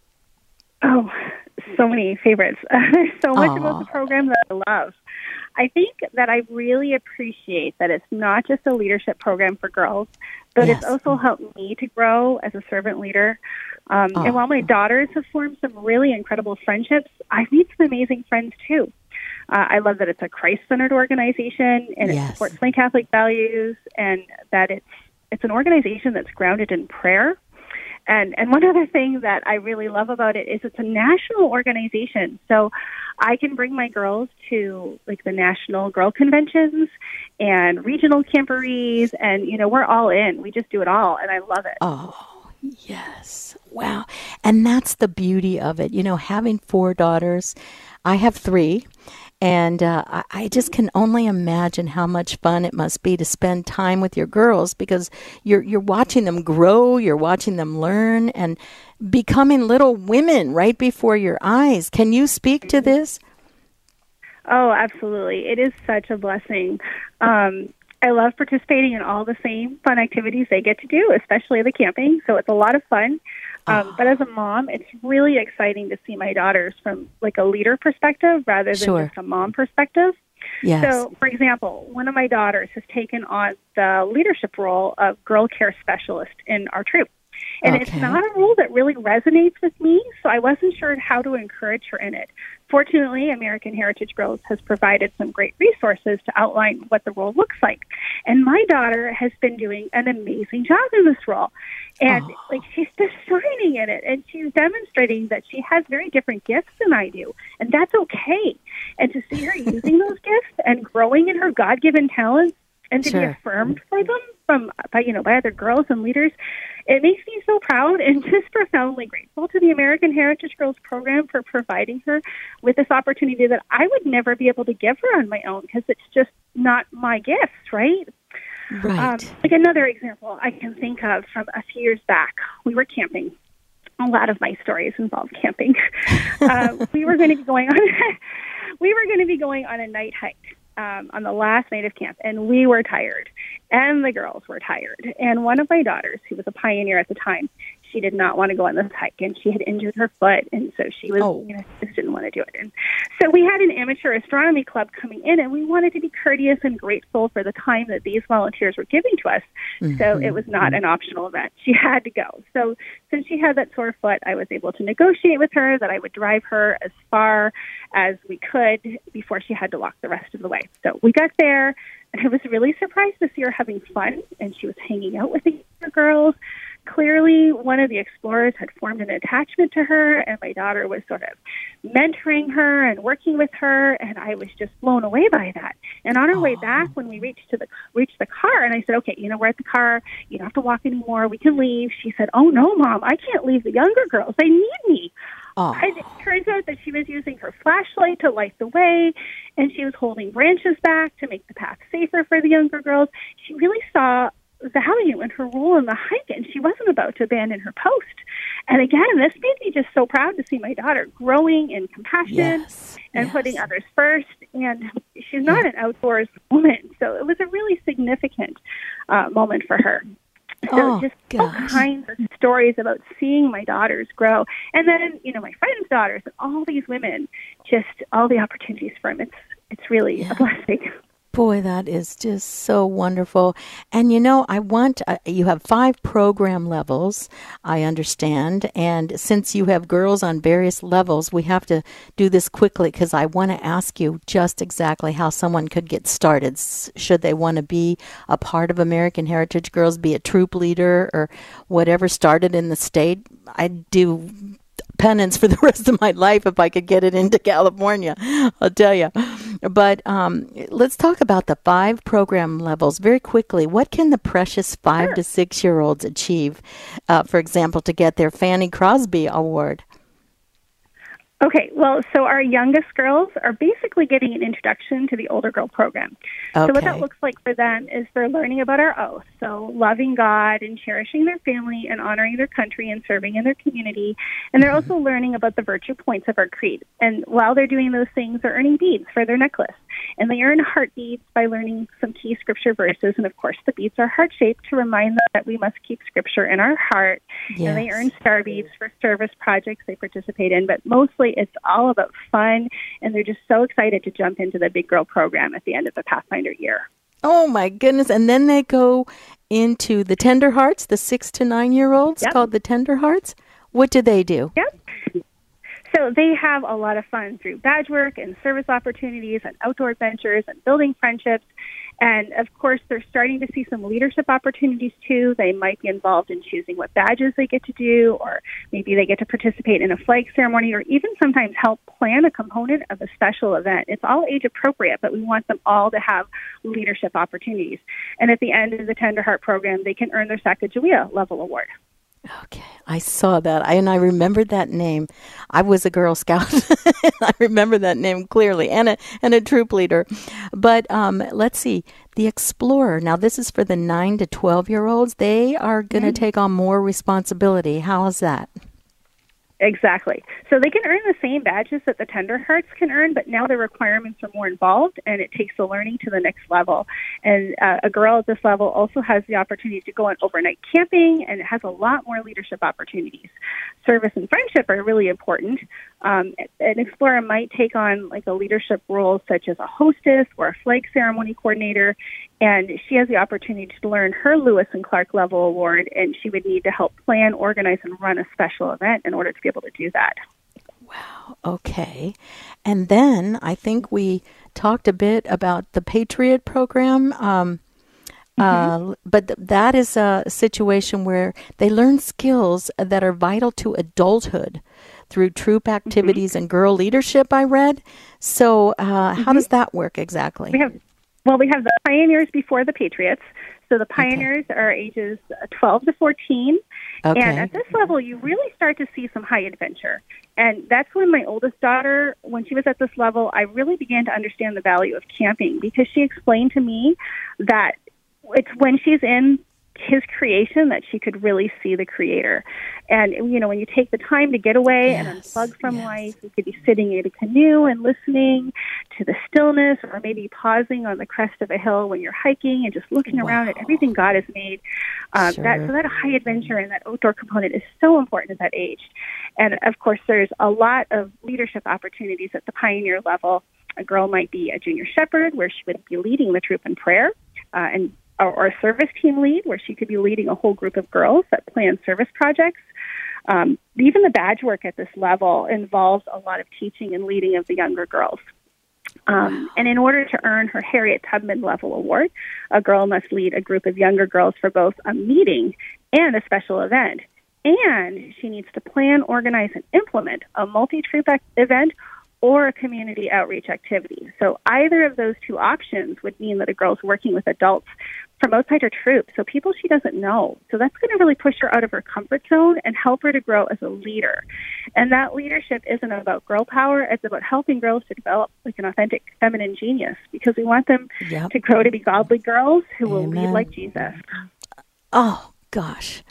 Oh, so many favorites. There's so much about the program that I love. I think that I really appreciate that it's not just a leadership program for girls, but it's also helped me to grow as a servant leader. And while my daughters have formed some really incredible friendships, I've made some amazing friends too. I love that it's a Christ-centered organization, and it supports my Catholic values, and that it's an organization that's grounded in prayer. And one other thing that I really love about it is it's a national organization. So I can bring my girls to like the national girl conventions and regional camporees, and we're all in. We just do it all, and I love it. Oh, yes. Wow. And that's the beauty of it. Having 4 daughters, I have 3. And I just can only imagine how much fun it must be to spend time with your girls, because you're watching them grow, you're watching them learn, and becoming little women right before your eyes. Can you speak to this? Oh, absolutely. It is such a blessing. I love participating in all the same fun activities they get to do, especially the camping. So it's a lot of fun. But as a mom, it's really exciting to see my daughters from like a leader perspective rather than just a mom perspective. Yes. So, for example, one of my daughters has taken on the leadership role of girl care specialist in our troop. And it's not a role that really resonates with me, so I wasn't sure how to encourage her in it. Fortunately, American Heritage Girls has provided some great resources to outline what the role looks like. And my daughter has been doing an amazing job in this role. And she's just shining in it, and she's demonstrating that she has very different gifts than I do, and that's okay. And to see her using those gifts and growing in her God-given talents, and to be affirmed for them by other girls and leaders, it makes me so proud and just profoundly grateful to the American Heritage Girls program for providing her with this opportunity that I would never be able to give her on my own, because it's just not my gifts, right? Right. Like another example I can think of from a few years back, we were camping. A lot of my stories involve camping. We were going to be going on a night hike. On the last night of camp, and we were tired, and the girls were tired. And one of my daughters, who was a pioneer at the time, she did not want to go on this hike, and she had injured her foot, and so she was, just didn't want to do it. And so we had an amateur astronomy club coming in, and we wanted to be courteous and grateful for the time that these volunteers were giving to us. So it was not an optional event. She had to go. So since she had that sore foot, I was able to negotiate with her that I would drive her as far as we could before she had to walk the rest of the way. So we got there, and I was really surprised to see her having fun, and she was hanging out with the other girls. Clearly, one of the explorers had formed an attachment to her, and my daughter was sort of mentoring her and working with her, and I was just blown away by that. And on our way back, when we reached the car, and I said, okay, we're at the car. You don't have to walk anymore. We can leave. She said, oh, no, Mom, I can't leave the younger girls. They need me. And it turns out that she was using her flashlight to light the way, and she was holding branches back to make the path safer for the younger girls. She really saw value in her role in the hike, and she wasn't about to abandon her post. And again, this made me just so proud to see my daughter growing in compassion and putting others first. And she's not an outdoors woman, so it was a really significant moment for her. So all kinds of stories about seeing my daughters grow. And then, my friends' daughters and all these women, just all the opportunities for them. It's really a blessing. Boy, that is just so wonderful. And I want, you have 5 program levels, I understand. And since you have girls on various levels, we have to do this quickly because I want to ask you just exactly how someone could get started. Should they want to be a part of American Heritage Girls, be a troop leader or whatever, started in the state? I'd do penance for the rest of my life if I could get it into California, I'll tell you. But let's talk about the 5 program levels very quickly. What can the precious 5 to 6-year-olds achieve, for example, to get their Fanny Crosby Award? Okay, well, so our youngest girls are basically getting an introduction to the older girl program. Okay. So what that looks like for them is they're learning about our oath, so loving God and cherishing their family and honoring their country and serving in their community. And they're also learning about the virtue points of our creed. And while they're doing those things, they're earning beads for their necklace. And they earn heart beads by learning some key scripture verses. And, of course, the beads are heart-shaped to remind them that we must keep scripture in our heart. Yes. And they earn star beads for service projects they participate in. But mostly it's all about fun, and they're just so excited to jump into the Big Girl program at the end of the Pathfinder year. Oh, my goodness. And then they go into the Tender Hearts, the 6 to 9-year-olds called the Tender Hearts. What do they do? Yep. So they have a lot of fun through badge work and service opportunities and outdoor adventures and building friendships. And, of course, they're starting to see some leadership opportunities, too. They might be involved in choosing what badges they get to do, or maybe they get to participate in a flag ceremony, or even sometimes help plan a component of a special event. It's all age-appropriate, but we want them all to have leadership opportunities. And at the end of the Tender Heart program, they can earn their Sacagawea level award. Okay, I saw that, and I remembered that name. I was a Girl Scout. I remember that name clearly, and a troop leader. But let's see, the Explorer. Now, this is for the 9 to 12-year-olds. They are going to take on more responsibility. How is that? Exactly. So they can earn the same badges that the Tender Hearts can earn, but now the requirements are more involved, and it takes the learning to the next level. And a girl at this level also has the opportunity to go on overnight camping, and it has a lot more leadership opportunities. Service and friendship are really important. An Explorer might take on like a leadership role such as a hostess or a flag ceremony coordinator, and she has the opportunity to learn her Lewis and Clark level award, and she would need to help plan, organize, and run a special event in order to be able to do that. Wow. Okay. And then I think we talked a bit about the Patriot program. But that is a situation where they learn skills that are vital to adulthood through troop activities and girl leadership, I read. So how does that work exactly? We have the Pioneers before the Patriots. So the Pioneers are ages 12 to 14. Okay. And at this level, you really start to see some high adventure. And that's when my oldest daughter, when she was at this level, I really began to understand the value of camping, because she explained to me that it's when she's in his creation that she could really see the Creator. And, when you take the time to get away and unplug from life, you could be sitting in a canoe and listening to the stillness, or maybe pausing on the crest of a hill when you're hiking and just looking around at everything God has made. So that high adventure and that outdoor component is so important at that age. And, of course, there's a lot of leadership opportunities at the Pioneer level. A girl might be a junior shepherd, where she would be leading the troop in prayer, or a service team lead, where she could be leading a whole group of girls that plan service projects. Even the badge work at this level involves a lot of teaching and leading of the younger girls. And in order to earn her Harriet Tubman level award, a girl must lead a group of younger girls for both a meeting and a special event. And she needs to plan, organize, and implement a multi-troop event or a community outreach activity. So either of those two options would mean that a girl's working with adults from outside her troop, so people she doesn't know. So that's going to really push her out of her comfort zone and help her to grow as a leader. And that leadership isn't about girl power. It's about helping girls to develop like an authentic feminine genius, because we want them to grow to be godly girls who will lead like Jesus. Oh, gosh.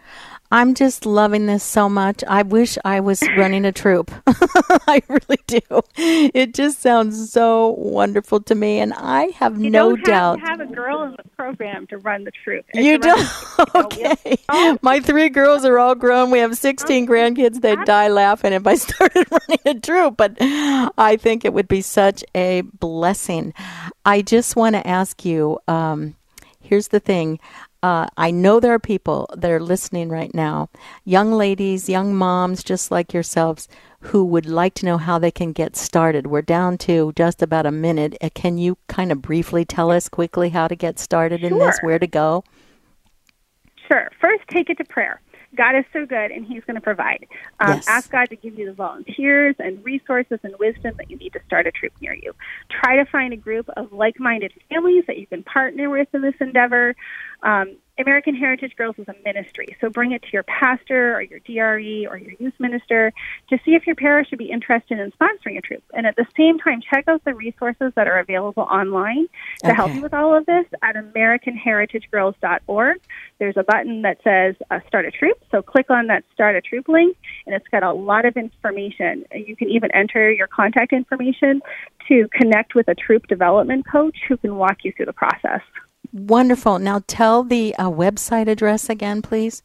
I'm just loving this so much. I wish I was running a troop. I really do. It just sounds so wonderful to me, and I have no doubt. You don't have to have a girl in the program to run the troop. You don't? Okay. My 3 girls are all grown. We have 16 grandkids. They'd die laughing if I started running a troop, but I think it would be such a blessing. I just want to ask you, here's the thing. I know there are people that are listening right now, young ladies, young moms just like yourselves, who would like to know how they can get started. We're down to just about a minute. Can you kind of briefly tell us quickly how to get started in this, where to go? Sure. First, take it to prayer. God is so good, and He's going to provide. Yes. Ask God to give you the volunteers and resources and wisdom that you need to start a troop near you. Try to find a group of like-minded families that you can partner with in this endeavor. American Heritage Girls is a ministry, so bring it to your pastor or your DRE or your youth minister to see if your parish should be interested in sponsoring a troop. And at the same time, check out the resources that are available online to help you with all of this at AmericanHeritageGirls.org. There's a button that says Start a Troop, so click on that Start a Troop link, and it's got a lot of information. You can even enter your contact information to connect with a troop development coach who can walk you through the process. Wonderful. Now tell the website address again, please.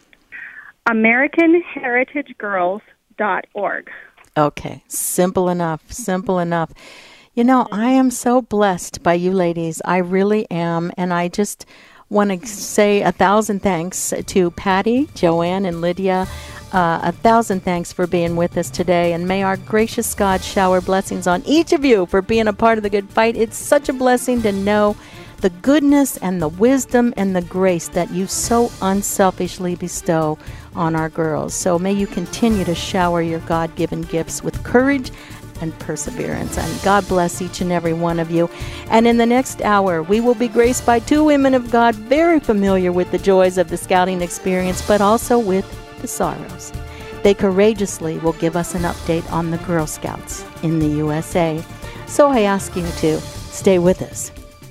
AmericanHeritageGirls.org. Okay. Simple enough. Simple enough. You know, I am so blessed by you ladies. I really am. And I just want to say 1,000 thanks to Patty, Joanne, and Lydia. 1,000 thanks for being with us today. And may our gracious God shower blessings on each of you for being a part of the Good Fight. It's such a blessing to know the goodness and the wisdom and the grace that you so unselfishly bestow on our girls. So may you continue to shower your God-given gifts with courage and perseverance. And God bless each and every one of you. And in the next hour, we will be graced by 2 women of God very familiar with the joys of the scouting experience, but also with the sorrows. They courageously will give us an update on the Girl Scouts in the USA. So I ask you to stay with us.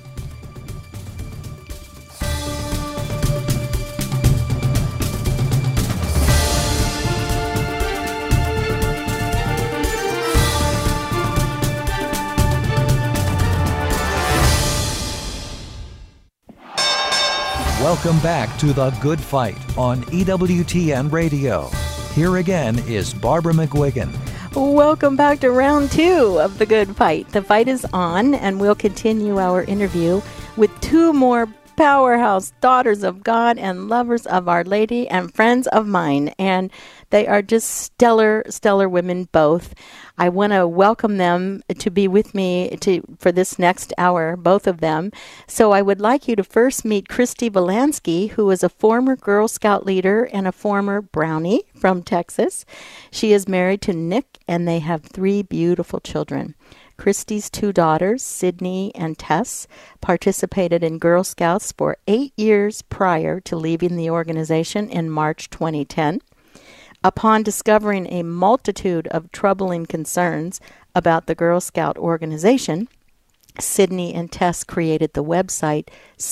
Welcome back to The Good Fight on EWTN Radio. Here again is Barbara McGuigan. Welcome back to round 2 of The Good Fight. The fight is on, and we'll continue our interview with 2 more powerhouse daughters of God and lovers of Our Lady and friends of mine. And they are just stellar women both. I want to welcome them to be with me for this next hour, both of them. So I would like you to first meet Christy Valansky, who is a former Girl Scout leader and a former Brownie from Texas. She is married to Nick, and they have 3 beautiful children. Christy's 2 daughters, Sydney and Tess, participated in Girl Scouts for 8 years prior to leaving the organization in March 2010. Upon discovering a multitude of troubling concerns about the Girl Scout organization, Sydney and Tess created the website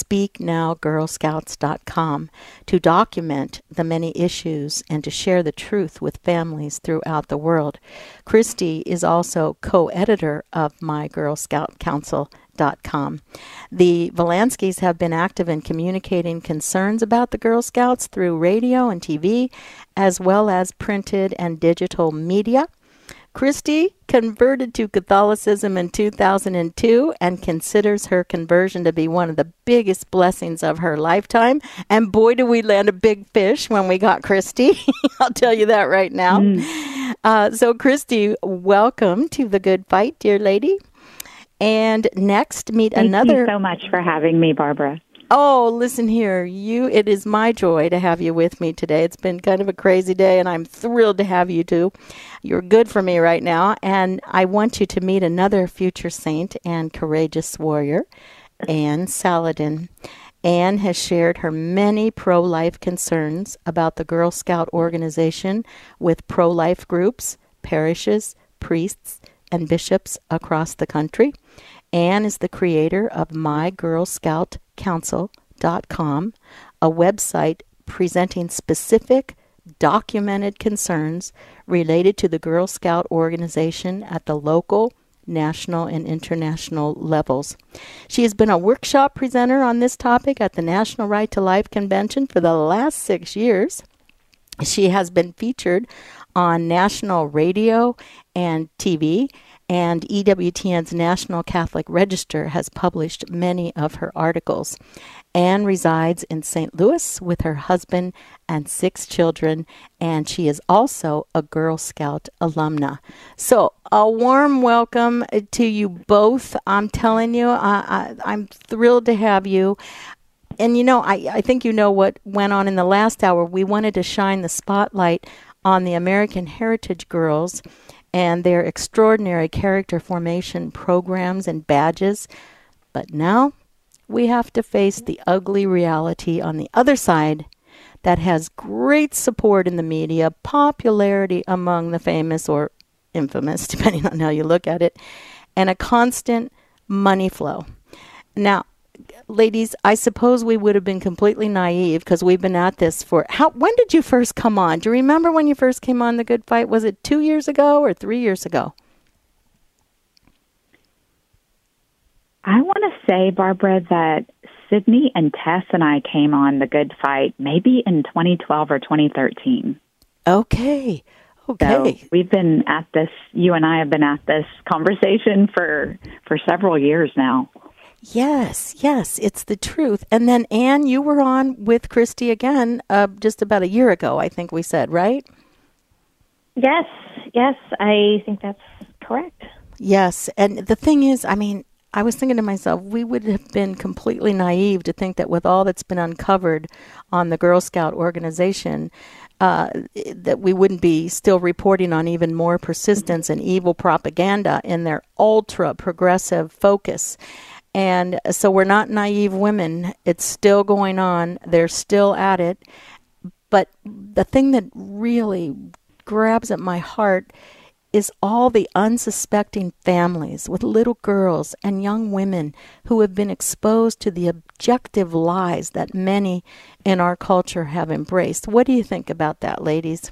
SpeakNowGirlScouts.com to document the many issues and to share the truth with families throughout the world. Christy is also co-editor of MyGirlScoutCouncil.com. The Valanskys have been active in communicating concerns about the Girl Scouts through radio and TV, as well as printed and digital media. Christy converted to Catholicism in 2002 and considers her conversion to be one of the biggest blessings of her lifetime. And boy, did we land a big fish when we got Christy. I'll tell you that right now. So Christy, welcome to The Good Fight, dear lady. And next, meet another... Thank you so much for having me, Barbara. Oh, listen here. It is my joy to have you with me today. It's been kind of a crazy day, and I'm thrilled to have you too. You're good for me right now, and I want you to meet another future saint and courageous warrior, Anne Saladin. Anne has shared her many pro-life concerns about the Girl Scout organization with pro-life groups, parishes, priests, and bishops across the country. Anne is the creator of MyGirlScoutCouncil.com, a website presenting specific documented concerns related to the Girl Scout organization at the local, national, and international levels. She has been a workshop presenter on this topic at the National Right to Life Convention for the last 6 years. She has been featured on national radio and TV, and EWTN's National Catholic Register has published many of her articles. Anne resides in St. Louis with her husband and 6 children, and she is also a Girl Scout alumna. So a warm welcome to you both. I'm telling you, I'm thrilled to have you. And I think you know what went on in the last hour. We wanted to shine the spotlight on the American Heritage Girls and their extraordinary character formation programs and badges. But now we have to face the ugly reality on the other side that has great support in the media, popularity among the famous or infamous, depending on how you look at it, and a constant money flow. Now, ladies, I suppose we would have been completely naive because we've been at this for... When did you first come on? Do you remember when you first came on The Good Fight? Was it 2 years ago or 3 years ago? I want to say, Barbara, that Sydney and Tess and I came on The Good Fight maybe in 2012 or 2013. Okay. So we've been at this, you and I have been at this conversation for several years now. Yes, it's the truth. And then, Anne, you were on with Christy again just about a year ago, I think we said, right? Yes, I think that's correct. Yes, and the thing is, I was thinking to myself, we would have been completely naive to think that with all that's been uncovered on the Girl Scout organization, that we wouldn't be still reporting on even more persistence and evil propaganda in their ultra-progressive focus. And so we're not naive women. It's still going on. They're still at it. But the thing that really grabs at my heart is all the unsuspecting families with little girls and young women who have been exposed to the objective lies that many in our culture have embraced. What do you think about that, ladies?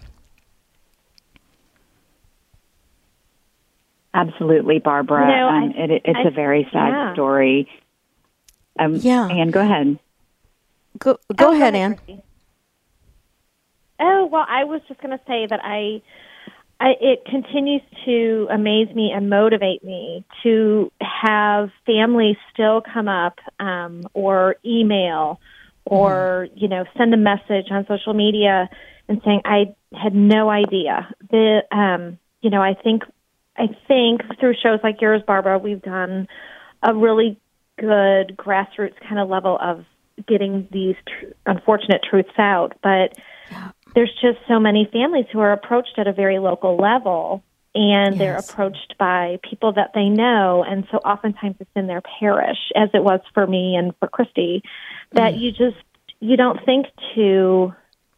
Absolutely, Barbara. It's a very sad story. Anne, go ahead. Go ahead, Anne. Oh, well, I was just going to say that it continues to amaze me and motivate me to have families still come up or email or, send a message on social media and saying, I had no idea. I think through shows like yours, Barbara, we've done a really good grassroots kind of level of getting these unfortunate truths out. But there's just so many families who are approached at a very local level, and they're approached by people that they know. And so oftentimes it's in their parish, as it was for me and for Christy, that you don't think to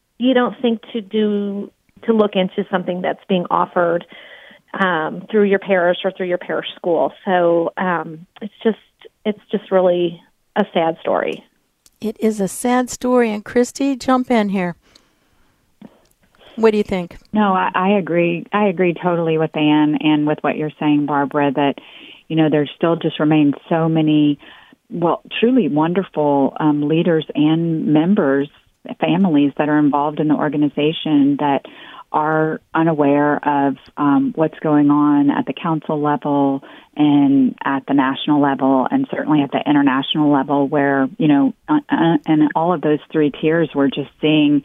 look into something that's being offered through your parish or through your parish school. So it's just really a sad story. It is a sad story. And Christy, jump in here. What do you think? No, I agree. I agree totally with Anne and with what you're saying, Barbara, that, there still just remain so many, truly wonderful leaders and members, families that are involved in the organization that are unaware of what's going on at the council level and at the national level and certainly at the international level where, and all of those 3 tiers we're just seeing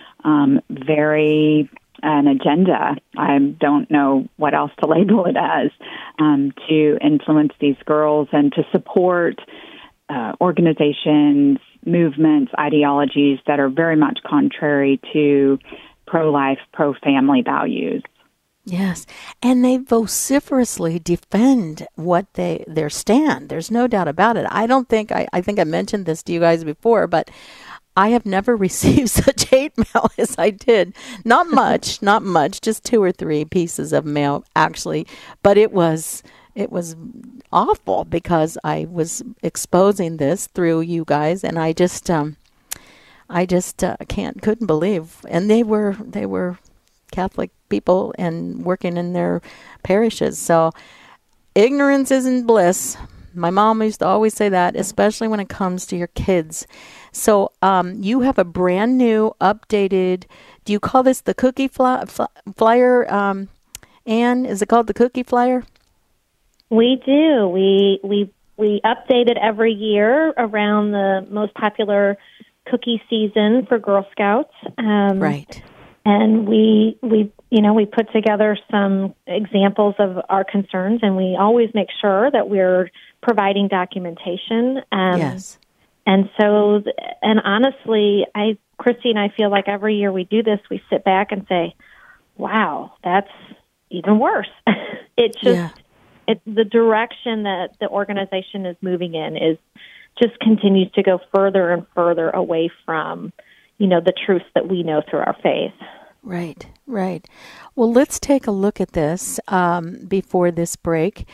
an agenda. I don't know what else to label it as, to influence these girls and to support organizations, movements, ideologies that are very much contrary to pro-life, pro-family values. Yes, and they vociferously defend what their stand. There's no doubt about it. I think I mentioned this to you guys before, but I have never received such hate mail as I did. Not much, just 2 or 3 pieces of mail, actually. But it was awful because I was exposing this through you guys, and I just, I just couldn't believe. And they were Catholic people and working in their parishes. So ignorance isn't bliss. My mom used to always say that, especially when it comes to your kids. So you have a brand new, updated, do you call this the cookie flyer, Anne? Is it called the cookie flyer? We do. We update it every year around the most popular cookie season for Girl Scouts. Right. And we put together some examples of our concerns, and we always make sure that we're providing documentation. Yes. And so, and honestly, Christy and I feel like every year we do this, we sit back and say, wow, that's even worse. It's just, the direction that the organization is moving in is just continues to go further and further away from, the truths that we know through our faith. Right. Well, let's take a look at this before this break.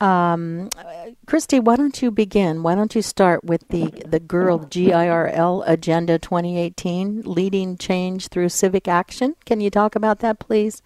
Christy, why don't you begin? Why don't you start with the GIRL Agenda 2018, Leading Change Through Civic Action? Can you talk about that, please?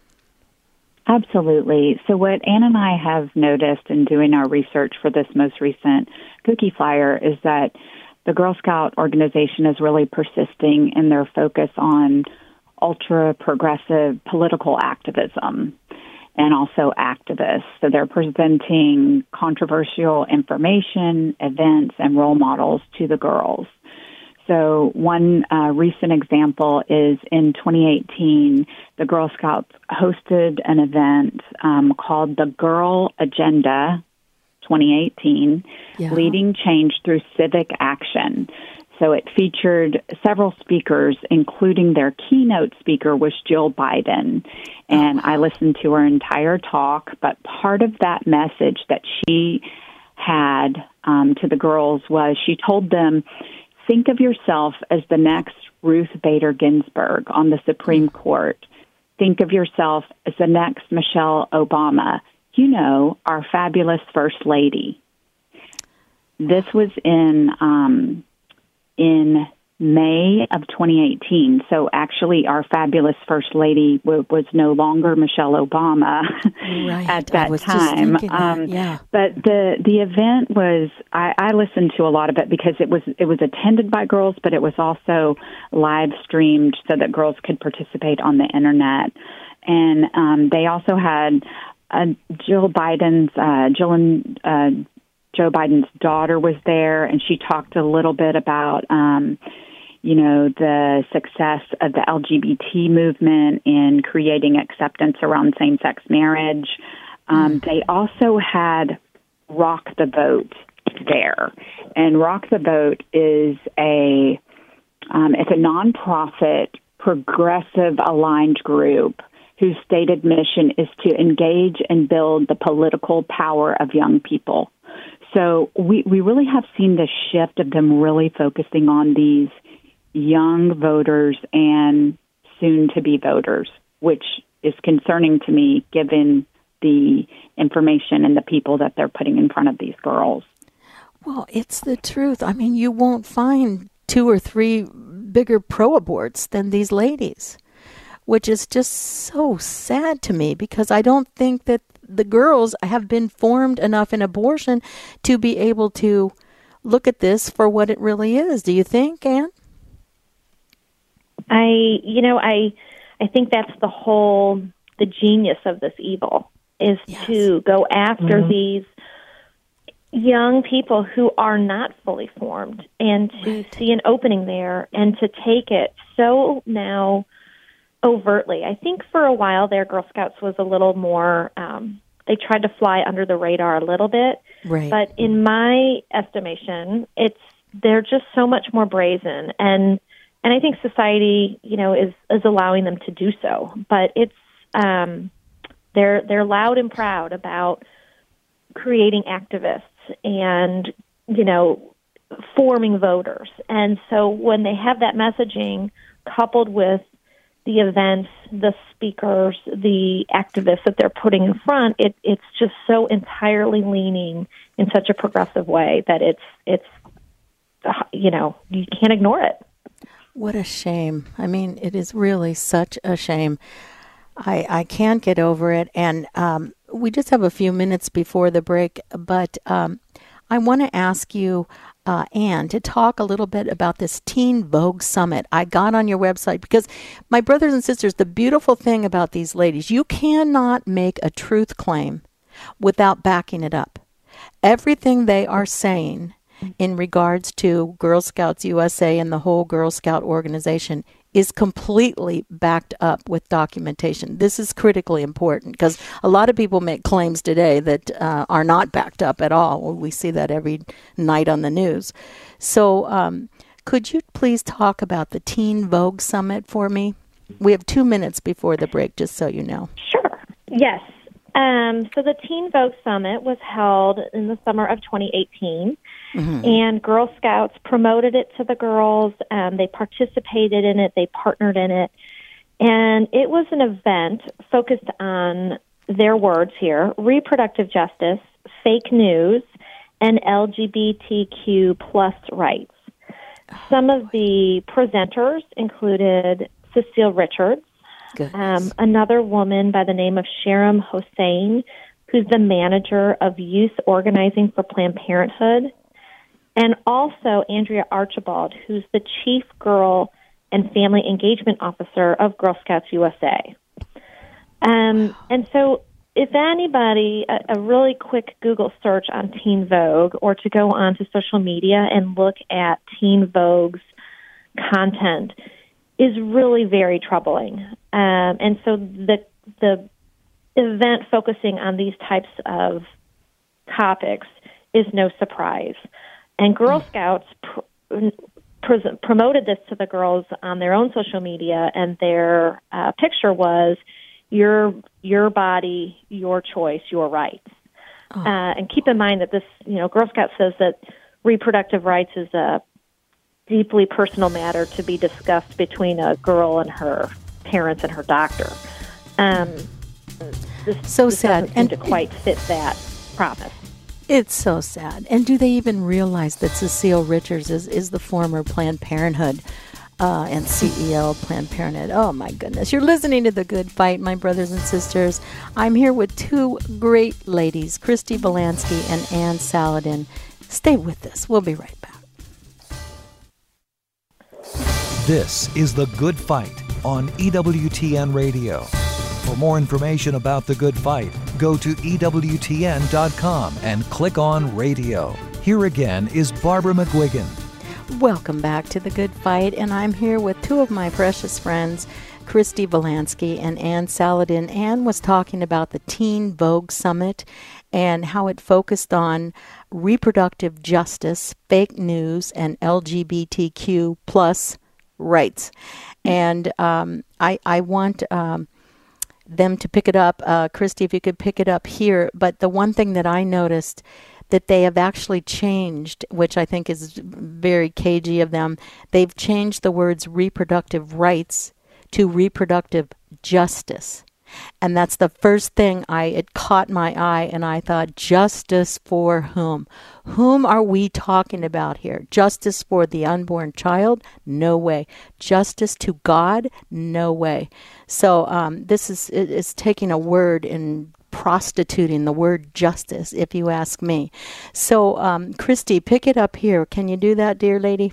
Absolutely. So what Ann and I have noticed in doing our research for this most recent cookie flyer is that the Girl Scout organization is really persisting in their focus on ultra-progressive political activism and also activists. So they're presenting controversial information, events, and role models to the girls. So one recent example is in 2018, the Girl Scouts hosted an event called the Girl Agenda 2018, Leading Change Through Civic Action. So it featured several speakers, including their keynote speaker was Jill Biden. And I listened to her entire talk, but part of that message that she had to the girls was she told them, think of yourself as the next Ruth Bader Ginsburg on the Supreme Court. Think of yourself as the next Michelle Obama, our fabulous First Lady. This was in May of 2018. So actually our fabulous First Lady was no longer Michelle Obama at that time. But the event was, I listened to a lot of it because it was attended by girls, but it was also live streamed so that girls could participate on the internet. And they also had Joe Biden's daughter was there, and she talked a little bit about, the success of the LGBT movement in creating acceptance around same-sex marriage. They also had Rock the Vote there, and Rock the Vote is it's a nonprofit, progressive aligned group whose stated mission is to engage and build the political power of young people. So we really have seen this shift of them really focusing on these young voters and soon-to-be voters, which is concerning to me given the information and the people that they're putting in front of these girls. Well, it's the truth. I mean, you won't find 2 or 3 bigger pro-aborts than these ladies, which is just so sad to me because I don't think that the girls have been formed enough in abortion to be able to look at this for what it really is. Do you think, Anne? I think that's the genius of this evil is to go after these young people who are not fully formed and to see an opening there and to take it so now overtly. I think for a while there, Girl Scouts was a little more, they tried to fly under the radar a little bit. Right. But in my estimation, they're just so much more brazen. And I think society, is allowing them to do so. But it's, they're loud and proud about creating activists and, forming voters. And so when they have that messaging coupled with the events, the speakers, the activists that they're putting in front, it's just so entirely leaning in such a progressive way that it's you can't ignore it. What a shame. I mean, it is really such a shame. I can't get over it. And we just have a few minutes before the break, but I want to ask you, Anne, to talk a little bit about this Teen Vogue Summit. I got on your website because, my brothers and sisters, the beautiful thing about these ladies, you cannot make a truth claim without backing it up. Everything they are saying in regards to Girl Scouts USA and the whole Girl Scout organization is completely backed up with documentation. This is critically important because a lot of people make claims today that are not backed up at all. We see that every night on the news. So could you please talk about the Teen Vogue Summit for me? We have 2 minutes before the break, just so you know. Sure. Yes. So the Teen Vogue Summit was held in the summer of 2018. Mm-hmm. And Girl Scouts promoted it to the girls. They participated in it. They partnered in it. And it was an event focused on, their words here, reproductive justice, fake news, and LGBTQ plus rights. Some of the presenters included Cecile Richards, another woman by the name of Sharam Hossein, who's the manager of youth organizing for Planned Parenthood, and also Andrea Archibald, who's the Chief Girl and Family Engagement Officer of Girl Scouts USA. And so if anybody, a really quick Google search on Teen Vogue, or to go onto social media and look at Teen Vogue's content, is really very troubling. And so the event focusing on these types of topics is no surprise. And Girl Scouts promoted this to the girls on their own social media, and their picture was your body, your choice, your rights. And keep in mind that this, Girl Scouts says that reproductive rights is a deeply personal matter to be discussed between a girl and her parents and her doctor. This sad, doesn't seem to quite fit that promise. It's so sad. And do they even realize that Cecile Richards is the former Planned Parenthood and CEO of Planned Parenthood? Oh, my goodness. You're listening to The Good Fight, my brothers and sisters. I'm here with two great ladies, Christy Volansky and Anne Saladin. Stay with us. We'll be right back. This is The Good Fight on EWTN Radio. For more information about The Good Fight, go to EWTN.com and click on Radio. Here again is Barbara McGuigan. Welcome back to The Good Fight, and I'm here with two of my precious friends, Christy Volansky and Anne Saladin. Anne was talking about the Teen Vogue Summit and how it focused on reproductive justice, fake news, and LGBTQ plus rights. And I want them to pick it up. Christy, if you could pick it up here. But the one thing that I noticed that they have actually changed, which I think is very cagey of them, they've changed the words reproductive rights to reproductive justice. And that's the first thing it caught my eye, and I thought, justice for whom? Whom are we talking about here? Justice for the unborn child? No way. Justice to God? No way. So this is taking a word and prostituting the word justice, if you ask me. So, Christy, pick it up here. Can you do that, dear lady?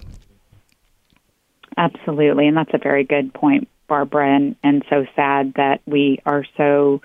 Absolutely, and that's a very good point, Barbara, and so sad that we are so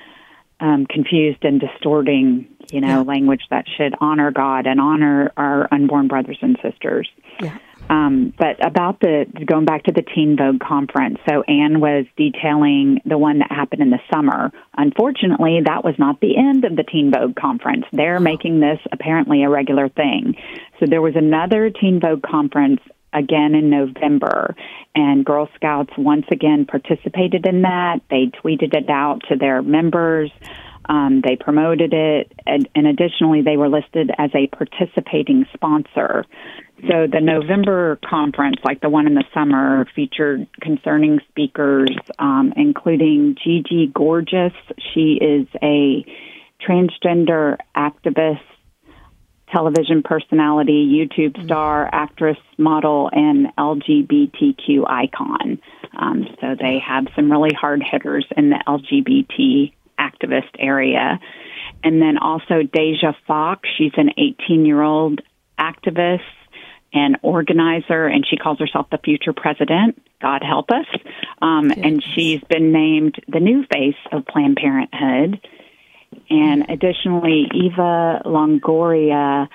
confused and distorting, language that should honor God and honor our unborn brothers and sisters. Yeah. But about going back to the Teen Vogue conference, so Anne was detailing the one that happened in the summer. Unfortunately, that was not the end of the Teen Vogue conference. They're making this apparently a regular thing. So there was another Teen Vogue conference again in November, and Girl Scouts once again participated in that. They tweeted it out to their members. They promoted it, and additionally, they were listed as a participating sponsor. So the November conference, like the one in the summer, featured concerning speakers, including Gigi Gorgeous. She is a transgender activist television personality, YouTube star, actress, model, and LGBTQ icon. So they have some really hard hitters in the LGBT activist area. And then also Deja Fox. She's an 18-year-old activist and organizer, and she calls herself the future president. God help us. And she's been named the new face of Planned Parenthood. And additionally, Eva Longoria,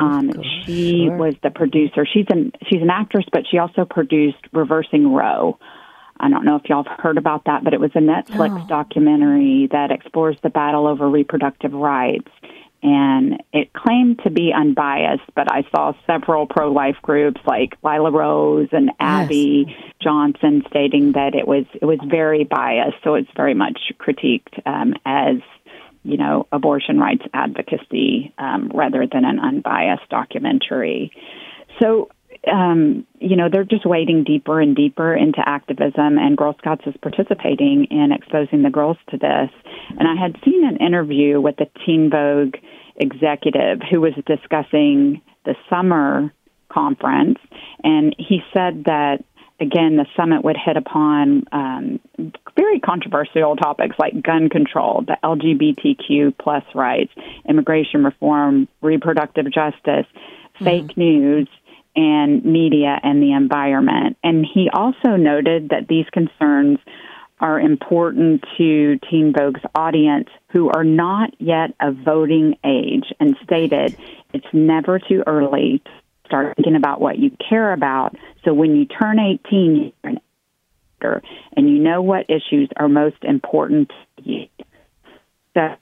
she was the producer. She's an actress, but she also produced Reversing Roe. I don't know if y'all have heard about that, but it was a Netflix documentary that explores the battle over reproductive rights. And it claimed to be unbiased, but I saw several pro-life groups like Lila Rose and Abby Johnson stating that it was very biased. So it's very much critiqued as, you know, abortion rights advocacy rather than an unbiased documentary. So, you know, they're just wading deeper and deeper into activism, and Girl Scouts is participating in exposing the girls to this. And I had seen an interview with the Teen Vogue executive who was discussing the summer conference, and he said that, again, the summit would hit upon very controversial topics like gun control, the LGBTQ plus rights, immigration reform, reproductive justice, fake news, and media and the environment. And he also noted that these concerns are important to Teen Vogue's audience who are not yet of voting age, and stated it's never too early to start thinking about what you care about. So when you turn 18, you're an actor, and you know what issues are most important to you. The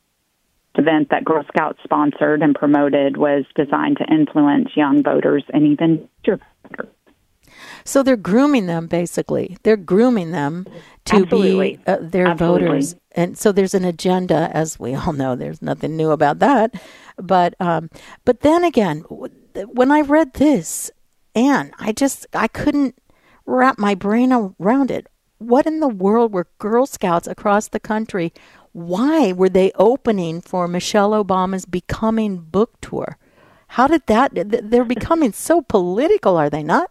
event that Girl Scouts sponsored and promoted was designed to influence young voters and even future voters. So they're grooming them, basically. They're grooming them to be their voters. And so there's an agenda, as we all know. There's nothing new about that. But then again, when I read this, Anne, I couldn't wrap my brain around it. What in the world were Girl Scouts across the country? Why were they opening for Michelle Obama's Becoming book tour? How did that? They're becoming so political, are they not?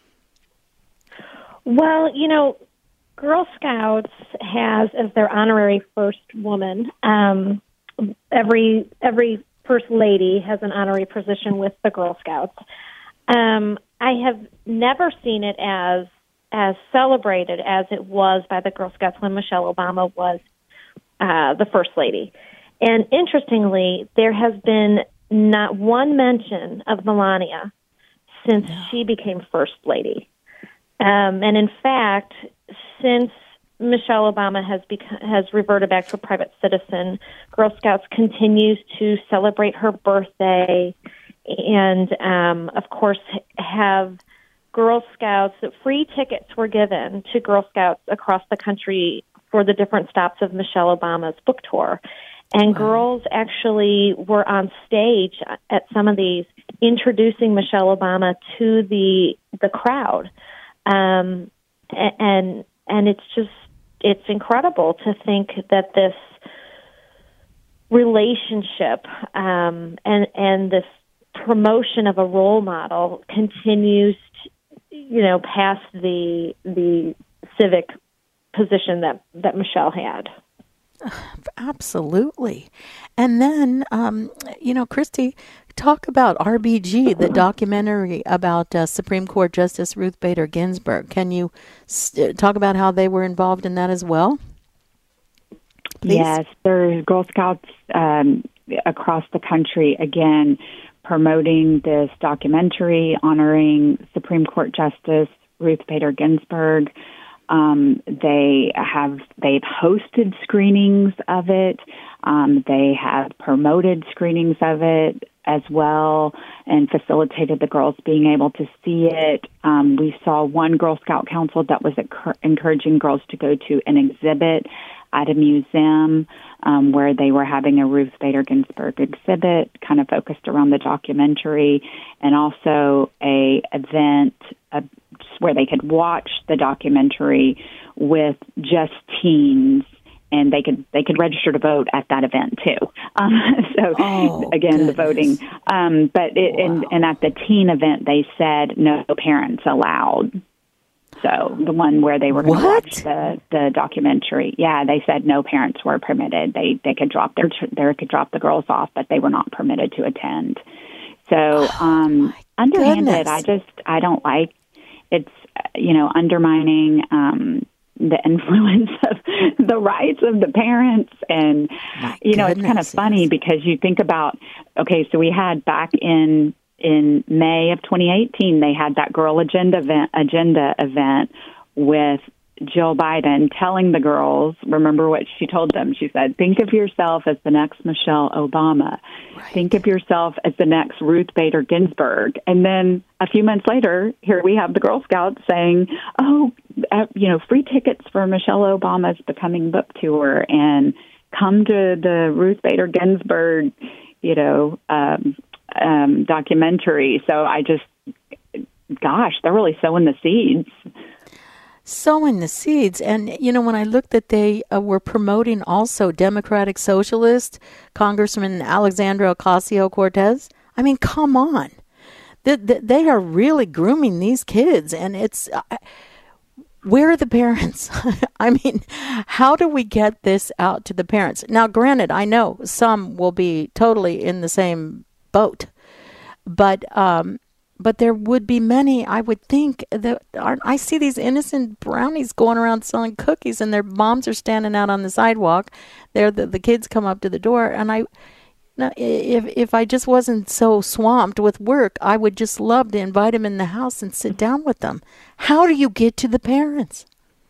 Well, you know, Girl Scouts has as their honorary first woman. Every first lady has an honorary position with the Girl Scouts. I have never seen it as celebrated as it was by the Girl Scouts when Michelle Obama was the first lady. And interestingly, there has been not one mention of Melania since she became first lady. And in fact, since Michelle Obama has reverted back to a private citizen, Girl Scouts continues to celebrate her birthday and, of course, have Girl Scouts, free tickets were given to Girl Scouts across the country for the different stops of Michelle Obama's book tour. And girls actually were on stage at some of these introducing Michelle Obama to the crowd. And it's incredible to think that this relationship and this promotion of a role model continues to, past the civic position that Michelle had. Absolutely. And then, Christy, talk about RBG, the documentary about Supreme Court Justice Ruth Bader Ginsburg. Can you talk about how they were involved in that as well? Please? Yes, there's Girl Scouts across the country, again, promoting this documentary honoring Supreme Court Justice Ruth Bader Ginsburg. They've hosted screenings of it. They have promoted screenings of it as well and facilitated the girls being able to see it. We saw one Girl Scout council that was encouraging girls to go to an exhibit at a museum where they were having a Ruth Bader Ginsburg exhibit kind of focused around the documentary, and also a event where they could watch the documentary with just teens and they could register to vote at that event too. The voting. And at the teen event, they said no parents allowed. So the one where they were going to watch the documentary, they said no parents were permitted. They could drop the girls off, but they were not permitted to attend. So underhanded, I don't like. It's undermining the influence of the rights of the parents, and it's kind of funny because you think about, okay, so we had back in May of 2018, they had that Girl Agenda event with Jill Biden telling the girls, remember what she told them? She said, think of yourself as the next Michelle Obama. Right. Think of yourself as the next Ruth Bader Ginsburg. And then a few months later, here we have the Girl Scouts saying, free tickets for Michelle Obama's Becoming book tour, and come to the Ruth Bader Ginsburg, documentary. So they're really sowing the seeds. Sowing the seeds. And, when I looked that they were promoting also Democratic Socialist Congressman Alexandra Ocasio-Cortez, I mean, come on. They are really grooming these kids, and it's... where are the parents? I mean, how do we get this out to the parents? Now, granted, I know some will be totally in the same boat, but there would be many, I would think, that aren't. I see these innocent brownies going around selling cookies, and their moms are standing out on the sidewalk. The kids come up to the door, and if I just wasn't so swamped with work, I would just love to invite them in the house and sit down with them. How do you get to the parents?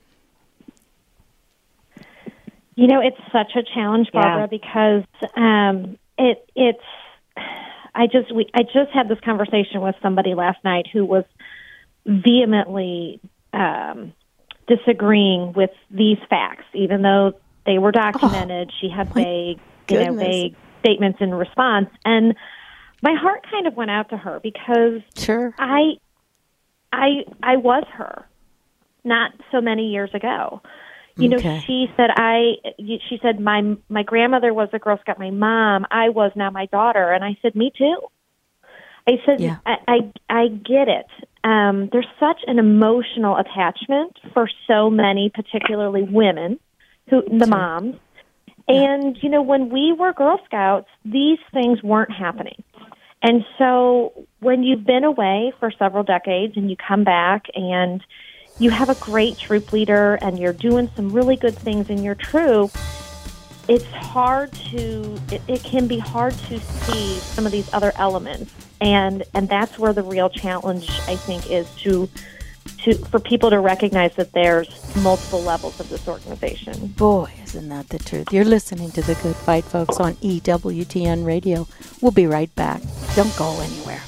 It's such a challenge, Barbara, because it's. I just had this conversation with somebody last night who was vehemently disagreeing with these facts, even though they were documented. She had vague statements in response, and my heart kind of went out to her because I was her not so many years ago. She said my grandmother was a Girl Scout, my mom, I was, now my daughter, and I said, me too. I said, I get it. There's such an emotional attachment for so many, particularly women, moms. And, when we were Girl Scouts, these things weren't happening. And so when you've been away for several decades and you come back and you have a great troop leader and you're doing some really good things in your troop, it can be hard to see some of these other elements. And that's where the real challenge, I think, is for people to recognize that there's multiple levels of this organization. Boy, isn't that the truth. You're listening to The Good Fight, folks, on EWTN Radio. We'll be right back. Don't go anywhere.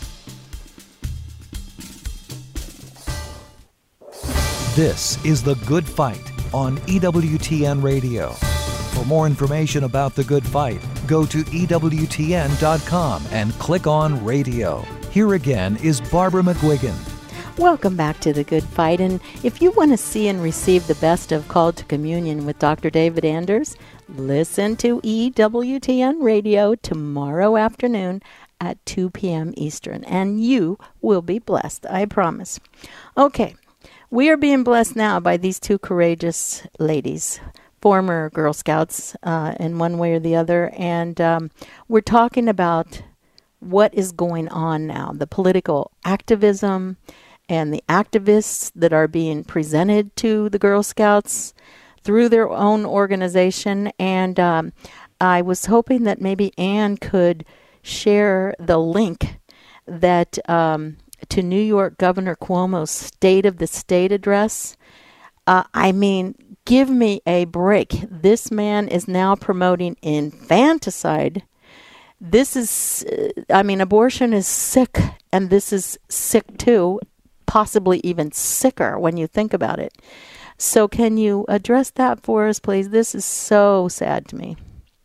This is The Good Fight on EWTN Radio. For more information about The Good Fight, go to EWTN.com and click on Radio. Here again is Barbara McGuigan. Welcome back to The Good Fight. And if you want to see and receive the best of Called to Communion with Dr. David Anders, listen to EWTN Radio tomorrow afternoon at 2 p.m. Eastern, and you will be blessed, I promise. Okay, we are being blessed now by these two courageous ladies, former Girl Scouts in one way or the other, and we're talking about what is going on now, the political activism and the activists that are being presented to the Girl Scouts through their own organization. And I was hoping that maybe Ann could share the link that to New York Governor Cuomo's State of the State address. I mean, give me a break. This man is now promoting infanticide. This is, abortion is sick, and this is sick too, possibly even sicker when you think about it. So can you address that for us, please? This is so sad to me.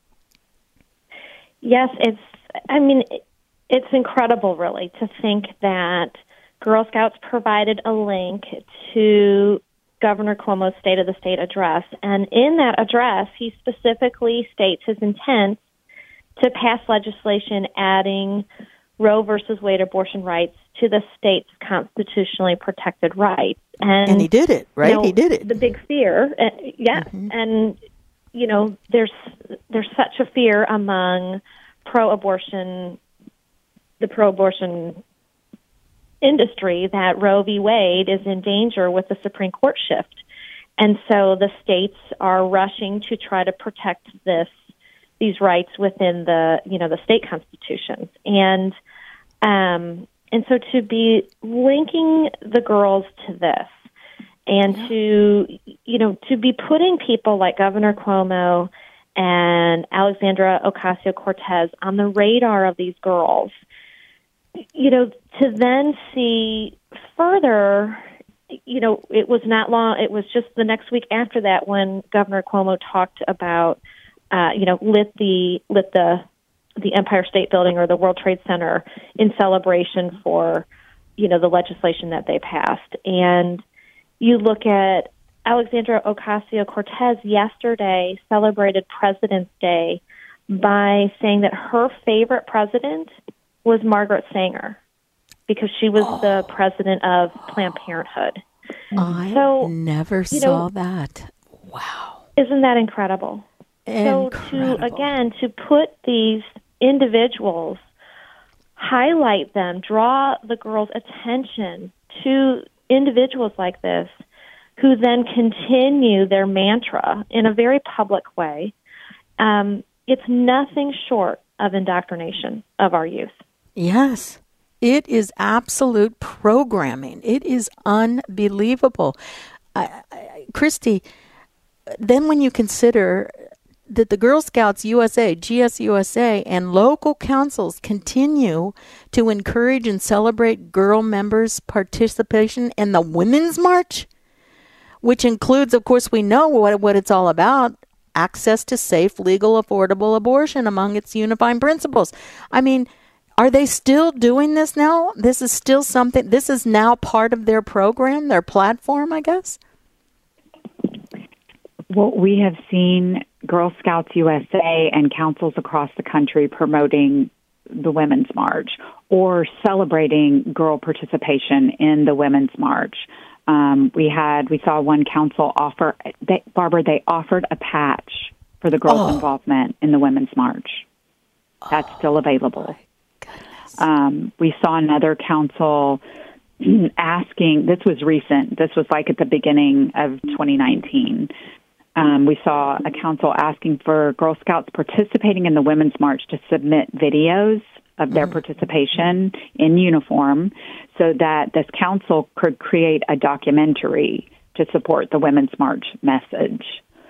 Yes, it's incredible, really, to think that Girl Scouts provided a link to Governor Cuomo's State of the State address. And in that address, he specifically states his intent to pass legislation adding Roe versus Wade abortion rights to the state's constitutionally protected rights. And he did it, right? He did it. The big fear, yes. Mm-hmm. And, there's such a fear among the pro-abortion industry that Roe v. Wade is in danger with the Supreme Court shift. And so the states are rushing to try to protect these rights within the state constitutions. And so to be linking the girls to this and to be putting people like Governor Cuomo and Alexandra Ocasio-Cortez on the radar of these girls, to then see further, it was not long, it was just the next week after that when Governor Cuomo talked about, lit the Empire State Building or the World Trade Center in celebration for, the legislation that they passed. And you look at Alexandra Ocasio-Cortez yesterday celebrated President's Day by saying that her favorite president was Margaret Sanger because she was the president of Planned Parenthood. I never saw that. Wow. Isn't that incredible? So to put these individuals, highlight them, draw the girls' attention to individuals like this who then continue their mantra in a very public way, it's nothing short of indoctrination of our youth. Yes. It is absolute programming. It is unbelievable. Christy, then when you consider that the Girl Scouts USA, GSUSA, and local councils continue to encourage and celebrate girl members' participation in the Women's March, which includes, of course, we know what it's all about, access to safe, legal, affordable abortion among its unifying principles. I mean, are they still doing this now? This is still something, this is now part of their program, their platform, I guess? Well, we have seen Girl Scouts USA and councils across the country promoting the Women's March or celebrating girl participation in the Women's March. We saw one council offer, Barbara, they offered a patch for the girls' involvement in the Women's March. That's still available. We saw another council asking, this was recent, this was like at the beginning of 2019. We saw a council asking for Girl Scouts participating in the Women's March to submit videos of their participation in uniform so that this council could create a documentary to support the Women's March message.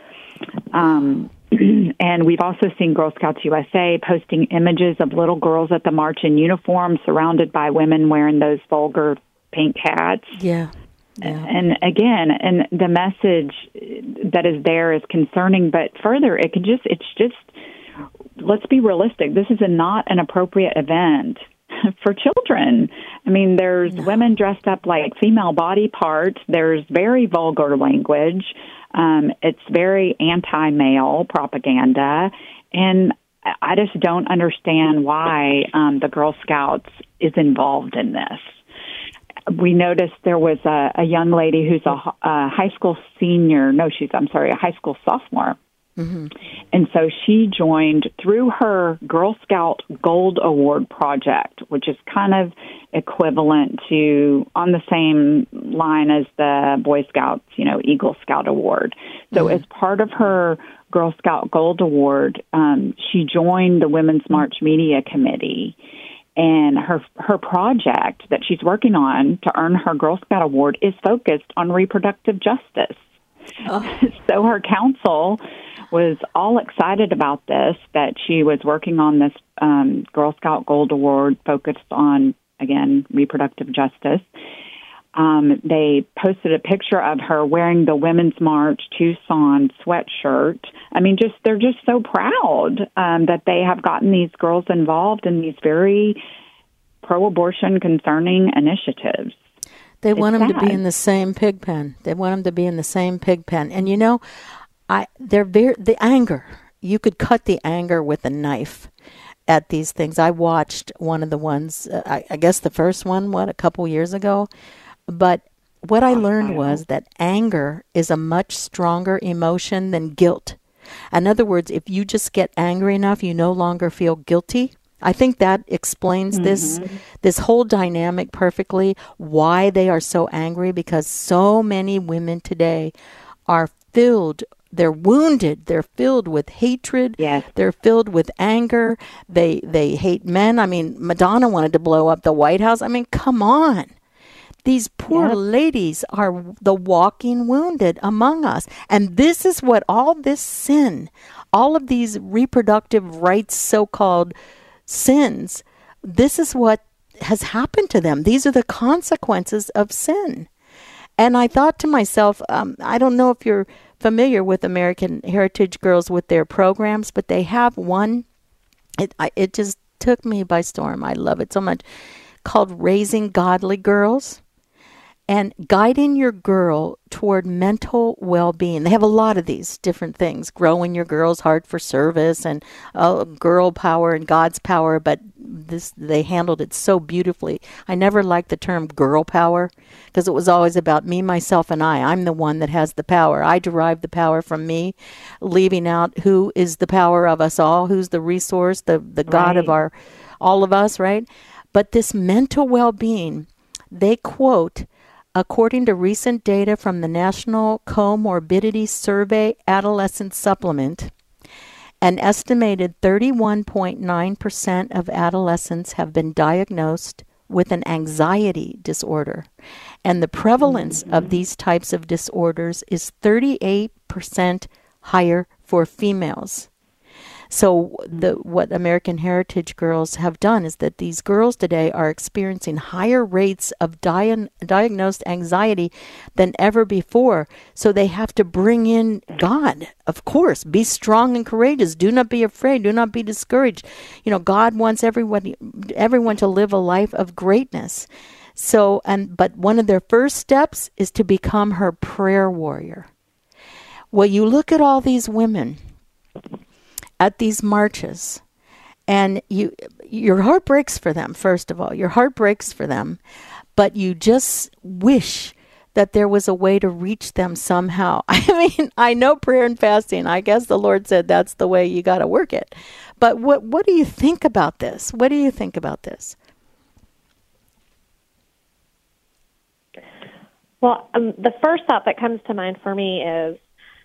And we've also seen Girl Scouts USA posting images of little girls at the march in uniform surrounded by women wearing those vulgar pink hats. Yeah. And again, and the message that is there is concerning, but further, it's just, let's be realistic. This is not an appropriate event for children. I mean, there's women dressed up like female body parts. There's very vulgar language. It's very anti-male propaganda. And I just don't understand why the Girl Scouts is involved in this. We noticed there was a young lady who's a high school senior. No, a high school sophomore. Mm-hmm. And so she joined through her Girl Scout Gold Award project, which is kind of equivalent to, on the same line as the Boy Scouts, Eagle Scout Award. So as part of her Girl Scout Gold Award, she joined the Women's March Media Committee. And her project that she's working on to earn her Girl Scout Award is focused on reproductive justice. So her council was all excited about this, that she was working on this Girl Scout Gold Award focused on, again, reproductive justice. They posted a picture of her wearing the Women's March Tucson sweatshirt. I mean, they're just so proud that they have gotten these girls involved in these very pro-abortion concerning initiatives. They want them to be sad. in the same pig pen. They want them to be in the same pig pen. And you know, the anger. You could cut the anger with a knife at these things. I watched one of the ones, I guess the first one, a couple years ago. But what I learned was that anger is a much stronger emotion than guilt. In other words, if you just get angry enough, you no longer feel guilty. I think that explains this whole dynamic perfectly, why they are so angry, because so many women today are they're wounded, they're filled with hatred, Yes. they're filled with anger, they hate men. I mean, Madonna wanted to blow up the White House. I mean, come on. These poor ladies are the walking wounded among us. And this is what all this sin, all of these reproductive rights so-called sins, this is what has happened to them. These are the consequences of sin. And I thought to myself, I don't know if you're familiar with American Heritage Girls with their programs, but they have one, it just took me by storm. I love it so much, called Raising Godly Girls. And guiding your girl toward mental well-being. They have a lot of these different things. Growing your girl's heart for service and girl power and God's power. But they handled it so beautifully. I never liked the term girl power because it was always about me, myself, and I. I'm the one that has the power. I derive the power from me, leaving out who is the power of us all, who's the resource, the God of all of us, right? But this mental well-being, they quote, according to recent data from the National Comorbidity Survey Adolescent Supplement, an estimated 31.9% of adolescents have been diagnosed with an anxiety disorder. And the prevalence of these types of disorders is 38% higher for females. So what American Heritage Girls have done is that these girls today are experiencing higher rates of diagnosed anxiety than ever before. So they have to bring in God, of course. Be strong and courageous. Do not be afraid. Do not be discouraged. You know, God wants everyone to live a life of greatness. So, but one of their first steps is to become her prayer warrior. Well, you look at all these women at these marches, and your heart breaks for them, first of all. Your heart breaks for them, but you just wish that there was a way to reach them somehow. I mean, I know prayer and fasting. I guess the Lord said that's the way you got to work it. But what do you think about this? What do you think about this? Well, the first thought that comes to mind for me is,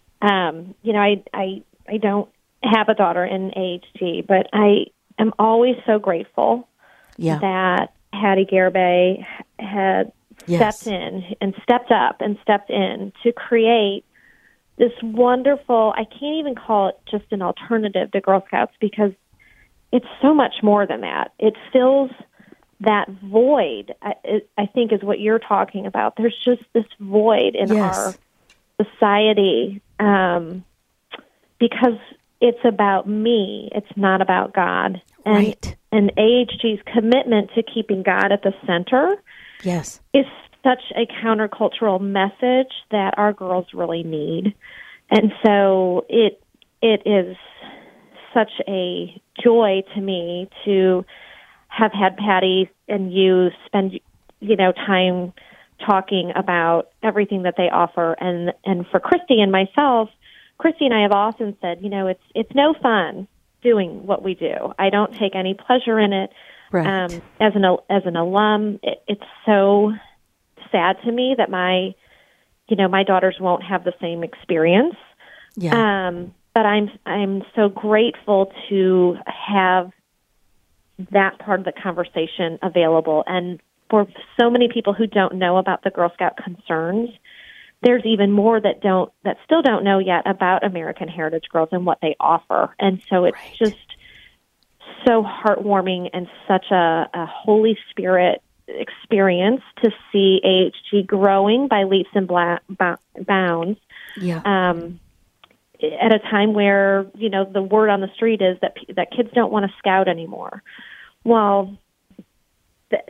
I don't have a daughter in AHG, but I am always so grateful that Hattie Garibay had stepped in and stepped up and stepped in to create this wonderful, I can't even call it just an alternative to Girl Scouts because it's so much more than that. It fills that void, I think is what you're talking about. There's just this void in our society because it's about me. It's not about God. And AHG's commitment to keeping God at the center is such a countercultural message that our girls really need. And so it is such a joy to me to have had Patty and you spend, time talking about everything that they offer. And for Christy and myself, Christy and I have often said, it's no fun doing what we do. I don't take any pleasure in it. Right. As an alum, it's so sad to me that my daughters won't have the same experience. Yeah. But I'm so grateful to have that part of the conversation available. And for so many people who don't know about the Girl Scout concerns, there's even more that still don't know yet about American Heritage Girls and what they offer. And so it's just so heartwarming and such a Holy Spirit experience to see AHG growing by leaps and bounds. Yeah. At a time where, the word on the street is that kids don't want to scout anymore. Well,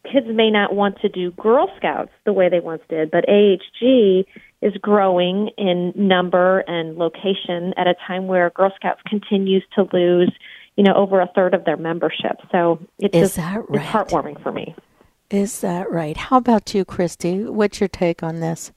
kids may not want to do Girl Scouts the way they once did, but AHG is growing in number and location at a time where Girl Scouts continues to lose, over a third of their membership. So it's heartwarming for me. Is that right? How about you, Christy? What's your take on this?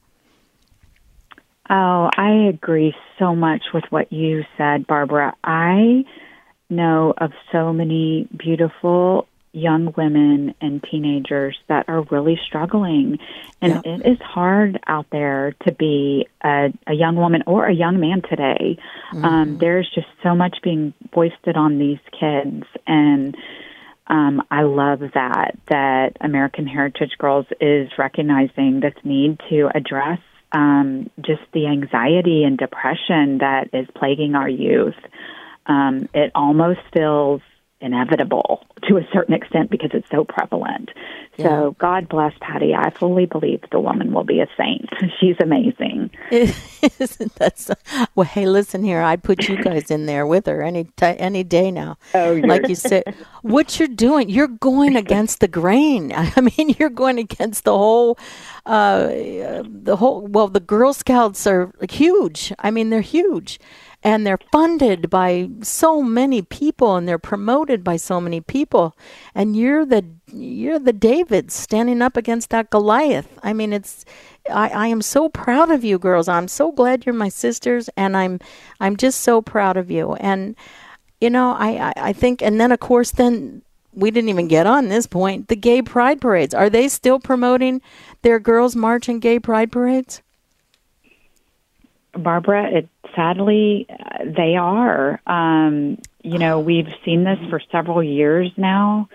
Oh, I agree so much with what you said, Barbara. I know of so many beautiful young women and teenagers that are really struggling. And it is hard out there to be a young woman or a young man today. There's just so much being foisted on these kids. And I love that American Heritage Girls is recognizing this need to address just the anxiety and depression that is plaguing our youth. It almost feels inevitable to a certain extent because it's so prevalent. So God bless Patty. I fully believe the woman will be a saint. She's amazing. Isn't that so? Well, hey, listen here. I'd put you guys in there with her any day now. Oh, like you said, what you're doing, you're going against the grain. I mean, you're going against the whole. Well, the Girl Scouts are huge. I mean, they're huge. And they're funded by so many people, and they're promoted by so many people. And you're the David standing up against that Goliath. I mean, I am so proud of you, girls. I'm so glad you're my sisters, and I'm just so proud of you. And I think, and then of course, then we didn't even get on this point. The gay pride parades, are they still promoting their girls' march and gay pride parades? Barbara, sadly, they are. We've seen this for several years now.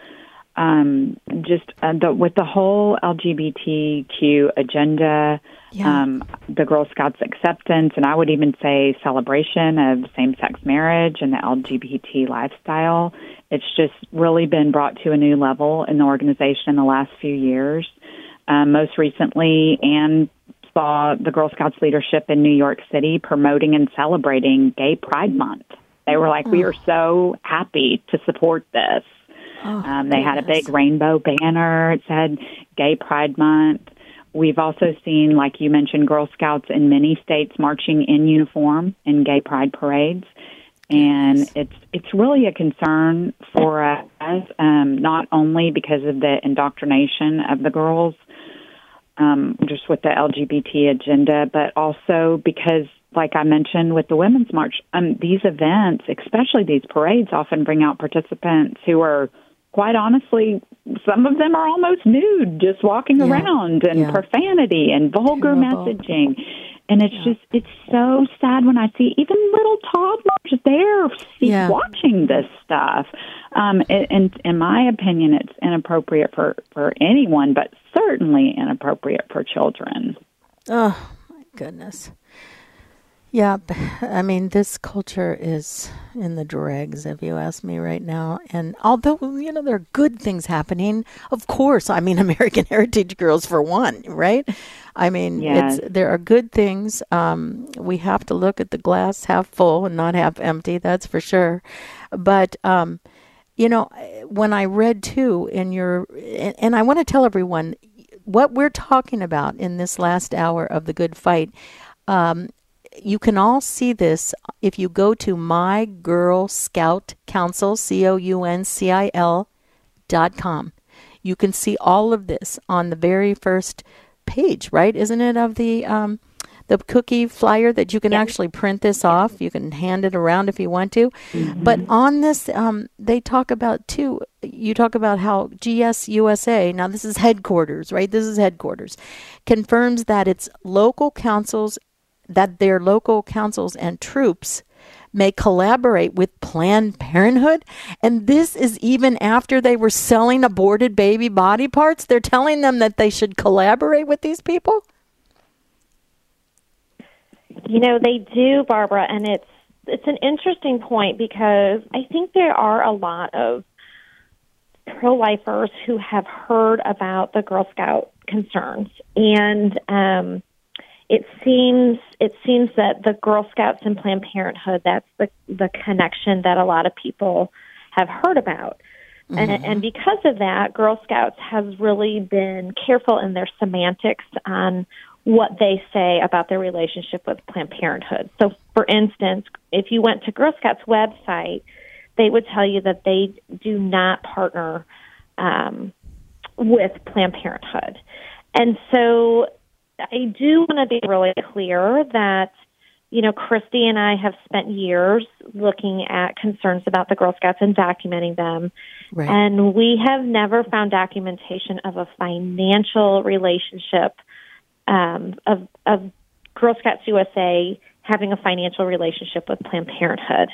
With the whole LGBTQ agenda, the Girl Scouts acceptance, and I would even say celebration of same-sex marriage and the LGBT lifestyle. It's just really been brought to a new level in the organization in the last few years. Most recently, and saw the Girl Scouts leadership in New York City promoting and celebrating Gay Pride Month. They were like, we are so happy to support this. They had a big rainbow banner. It said Gay Pride Month. We've also seen, like you mentioned, Girl Scouts in many states marching in uniform in gay pride parades. And it's really a concern for us, not only because of the indoctrination of the girls, just with the LGBT agenda, but also because, like I mentioned with the Women's March, these events, especially these parades, often bring out participants who are, quite honestly, some of them are almost nude, just walking around, and profanity and vulgar messaging. And it's so sad when I see even little toddlers there watching this stuff. And in my opinion, it's inappropriate for anyone, but certainly inappropriate for children. Oh, my goodness. Yeah, I mean, this culture is in the dregs, if you ask me right now. And although, there are good things happening, of course, I mean, American Heritage Girls for one, right? I mean, there are good things. We have to look at the glass half full and not half empty, that's for sure. But, when I read too and I want to tell everyone what we're talking about in this last hour of The Good Fight, you can all see this if you go to My Girl Scout Council, COUNCIL.com. You can see all of this on the very first page, right? Isn't it, of the cookie flyer that you can actually print this off? You can hand it around if you want to. Mm-hmm. But on this, they talk about too. You talk about how GSUSA. Now this is headquarters, right? This is headquarters. Confirms that its local councils. That their local councils and troops may collaborate with Planned Parenthood. And this is even after they were selling aborted baby body parts. They're telling them that they should collaborate with these people. They do, Barbara, and it's an interesting point because I think there are a lot of pro-lifers who have heard about the Girl Scout concerns, and It seems that the Girl Scouts and Planned Parenthood, that's the connection that a lot of people have heard about. And because of that, Girl Scouts has really been careful in their semantics on what they say about their relationship with Planned Parenthood. So, for instance, if you went to Girl Scouts' website, they would tell you that they do not partner with Planned Parenthood. And so I do want to be really clear that, Christy and I have spent years looking at concerns about the Girl Scouts and documenting them. Right. And we have never found documentation of a financial relationship of Girl Scouts USA having a financial relationship with Planned Parenthood.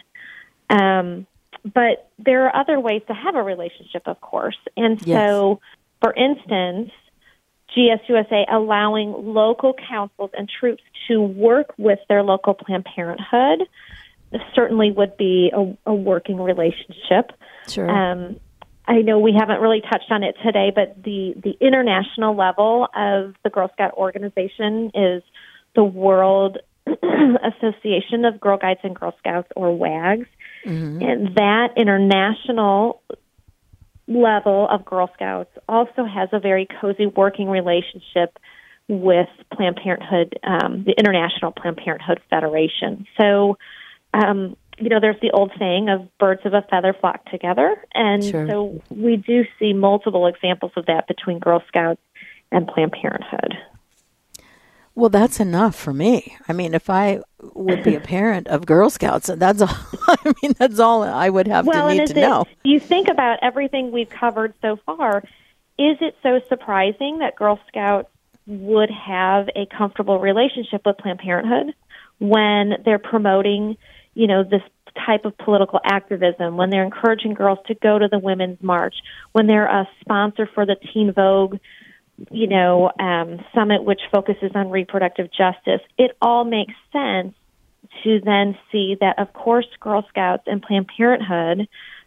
But there are other ways to have a relationship, of course. And so, for instance, GSUSA allowing local councils and troops to work with their local Planned Parenthood certainly would be a working relationship. Sure. I know we haven't really touched on it today, but the international level of the Girl Scout organization is the World Association of Girl Guides and Girl Scouts, or WAGs. And that international level of Girl Scouts also has a very cozy working relationship with Planned Parenthood, the International Planned Parenthood Federation. So, there's the old saying of birds of a feather flock together. And so we do see multiple examples of that between Girl Scouts and Planned Parenthood. Well, that's enough for me. I mean, if I would be a parent of Girl Scouts, that's all. That's all I would have to need to know. You think about everything we've covered so far. Is it so surprising that Girl Scouts would have a comfortable relationship with Planned Parenthood when they're promoting, this type of political activism, when they're encouraging girls to go to the Women's March, when they're a sponsor for the Teen Vogue summit, which focuses on reproductive justice? It all makes sense to then see that, of course, Girl Scouts and Planned Parenthood,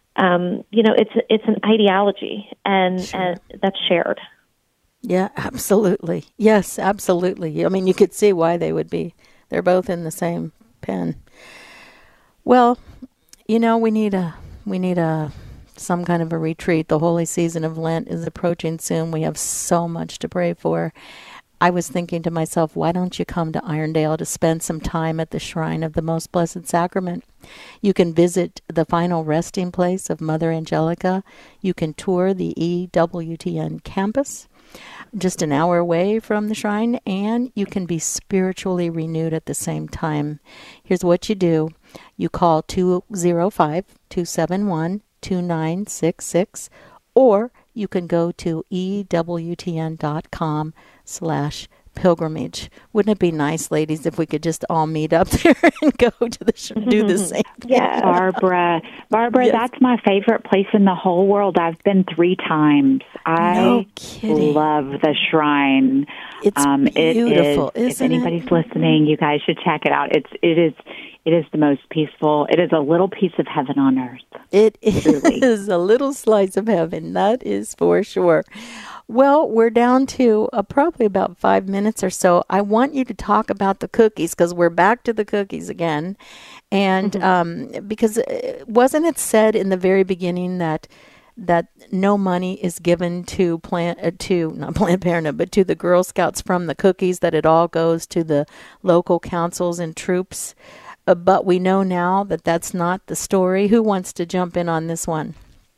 it's an ideology and that's shared. Yeah, absolutely. Yes, absolutely. I mean, you could see why they would be. They're both in the same pen. Well, we need some kind of a retreat. The holy season of Lent is approaching soon. We have so much to pray for. I was thinking to myself, why don't you come to Irondale to spend some time at the Shrine of the Most Blessed Sacrament? You can visit the final resting place of Mother Angelica. You can tour the EWTN campus, just an hour away from the shrine, and you can be spiritually renewed at the same time. Here's what you do. You call 205-271-2966, or you can go to EWTN.com/pilgrimage. Wouldn't it be nice, ladies, if we could just all meet up there and go to do the same thing? Yeah, Barbara, yes. That's my favorite place in the whole world. I've been 3 times. No kidding. Love the shrine. It's beautiful, isn't it? If anybody's listening, you guys should check it out. It is the most peaceful. It is a little piece of heaven on earth. It is a little slice of heaven. That is for sure. Well, we're down to probably about 5 minutes or so. I want you to talk about the cookies, because we're back to the cookies again. And because wasn't it said in the very beginning that no money is given to not Planned Parenthood, but to the Girl Scouts from the cookies, that it all goes to the local councils and troops? But we know now that that's not the story. Who wants to jump in on this one?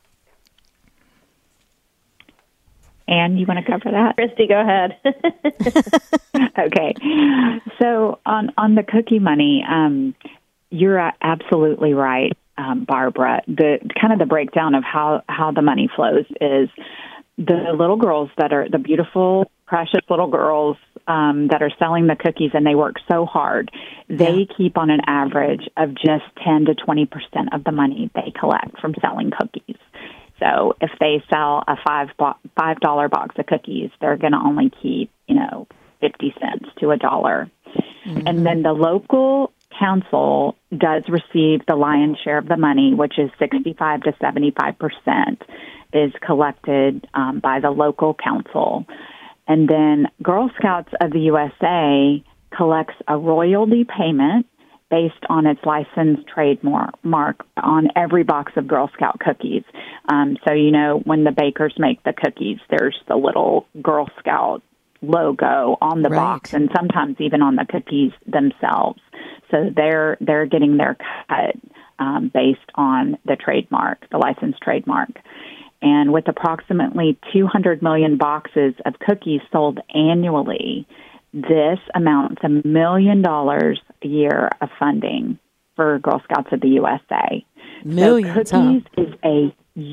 Anne, you want to cover that? Christy, go ahead. Okay. So on the cookie money, you're absolutely right, Barbara. The breakdown of how the money flows is the little girls that are the beautiful, precious little girls that are selling the cookies, and they work so hard. They keep on an average of just 10 to 20% of the money they collect from selling cookies. So if they sell a $5 box of cookies, they're going to only keep 50 cents to $1. Mm-hmm. And then the local council does receive the lion's share of the money, which is 65 to 75% is collected by the local council. And then Girl Scouts of the USA collects a royalty payment, based on its licensed trademark on every box of Girl Scout cookies. So, you know, when the bakers make the cookies, there's the little Girl Scout logo on the box, and sometimes even on the cookies themselves. So they're getting their cut based on the trademark, the licensed trademark. And with approximately 200 million boxes of cookies sold annually, this amounts to $1 million a year of funding for Girl Scouts of the USA. Millions, so cookies is a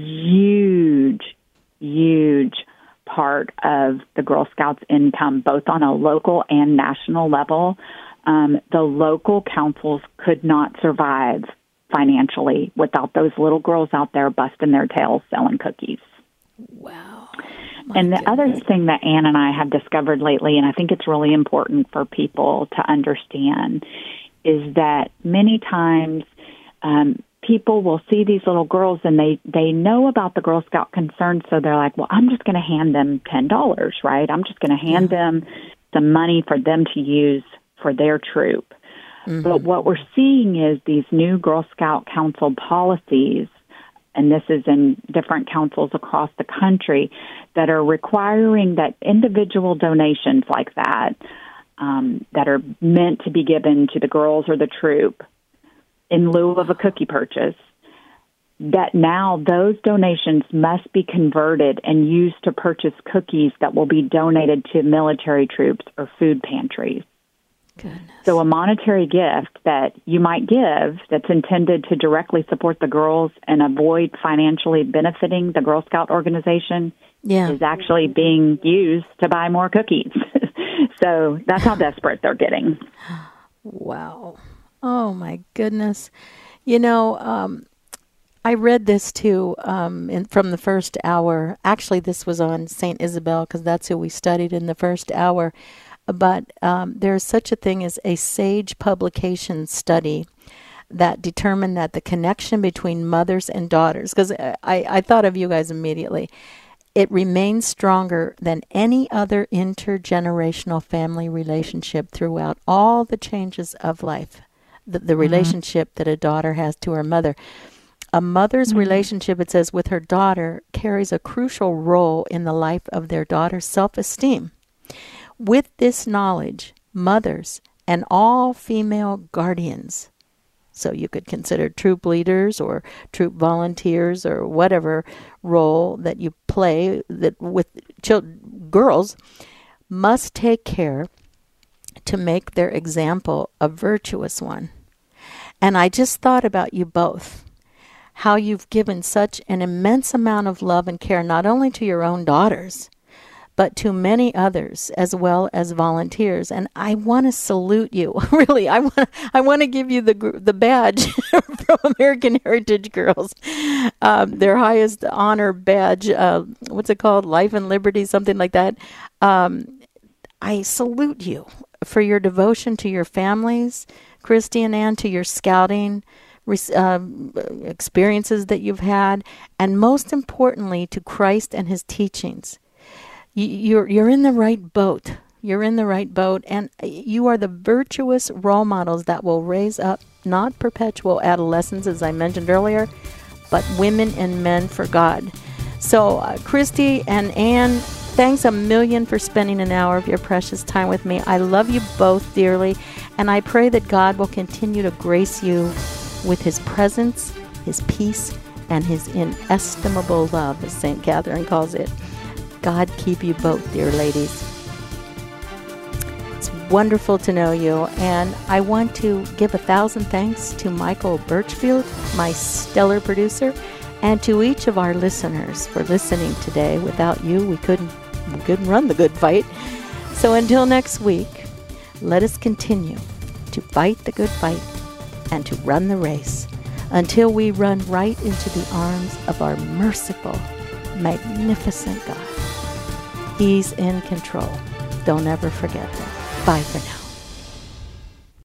huge, huge part of the Girl Scouts' income, both on a local and national level. The local councils could not survive financially without those little girls out there busting their tails selling cookies. Wow. And the other thing that Ann and I have discovered lately, and I think it's really important for people to understand, is that many times people will see these little girls and they know about the Girl Scout concern, so they're like, well, I'm just going to hand them $10, right? I'm just going to hand them some money for them to use for their troop. But what we're seeing is these new Girl Scout Council policies, and this is in different councils across the country, that are requiring that individual donations like that, that are meant to be given to the girls or the troop in lieu of a cookie purchase, that now those donations must be converted and used to purchase cookies that will be donated to military troops or food pantries. Goodness. So a monetary gift that you might give that's intended to directly support the girls and avoid financially benefiting the Girl Scout organization is actually being used to buy more cookies. So that's how desperate they're getting. Wow. Oh, my goodness. You know, I read this too from the first hour. Actually, this was on St. Isabel because that's who we studied in the first hour. But there's such a thing as a SAGE publication study that determined that the connection between mothers and daughters, because I thought of you guys immediately, it remains stronger than any other intergenerational family relationship throughout all the changes of life. The relationship that a daughter has to her mother. A mother's relationship, it says, with her daughter carries a crucial role in the life of their daughter's self-esteem. With this knowledge, mothers and all female guardians, so you could consider troop leaders or troop volunteers or whatever role that you play that with girls, must take care to make their example a virtuous one. And I just thought about you both, how you've given such an immense amount of love and care, not only to your own daughters, but to many others as well as volunteers. And I want to salute you. Really, I want to give you the badge from American Heritage Girls, their highest honor badge. What's it called? Life and Liberty, something like that. I salute you for your devotion to your families, Christy and Ann, to your scouting experiences that you've had, and most importantly, to Christ and his teachings. You're in the right boat. You're in the right boat, and you are the virtuous role models that will raise up not perpetual adolescents, as I mentioned earlier, but women and men for God. So, Christy and Ann, thanks a million for spending an hour of your precious time with me. I love you both dearly, and I pray that God will continue to grace you with his presence, his peace, and his inestimable love, as St. Catherine calls it. God keep you both, dear ladies. It's wonderful to know you, and I want to give 1,000 thanks to Michael Birchfield, my stellar producer, and to each of our listeners for listening today. Without you, we couldn't run the good fight. So until next week, let us continue to fight the good fight and to run the race until we run right into the arms of our merciful, magnificent God. He's in control. Don't ever forget that. Bye for now.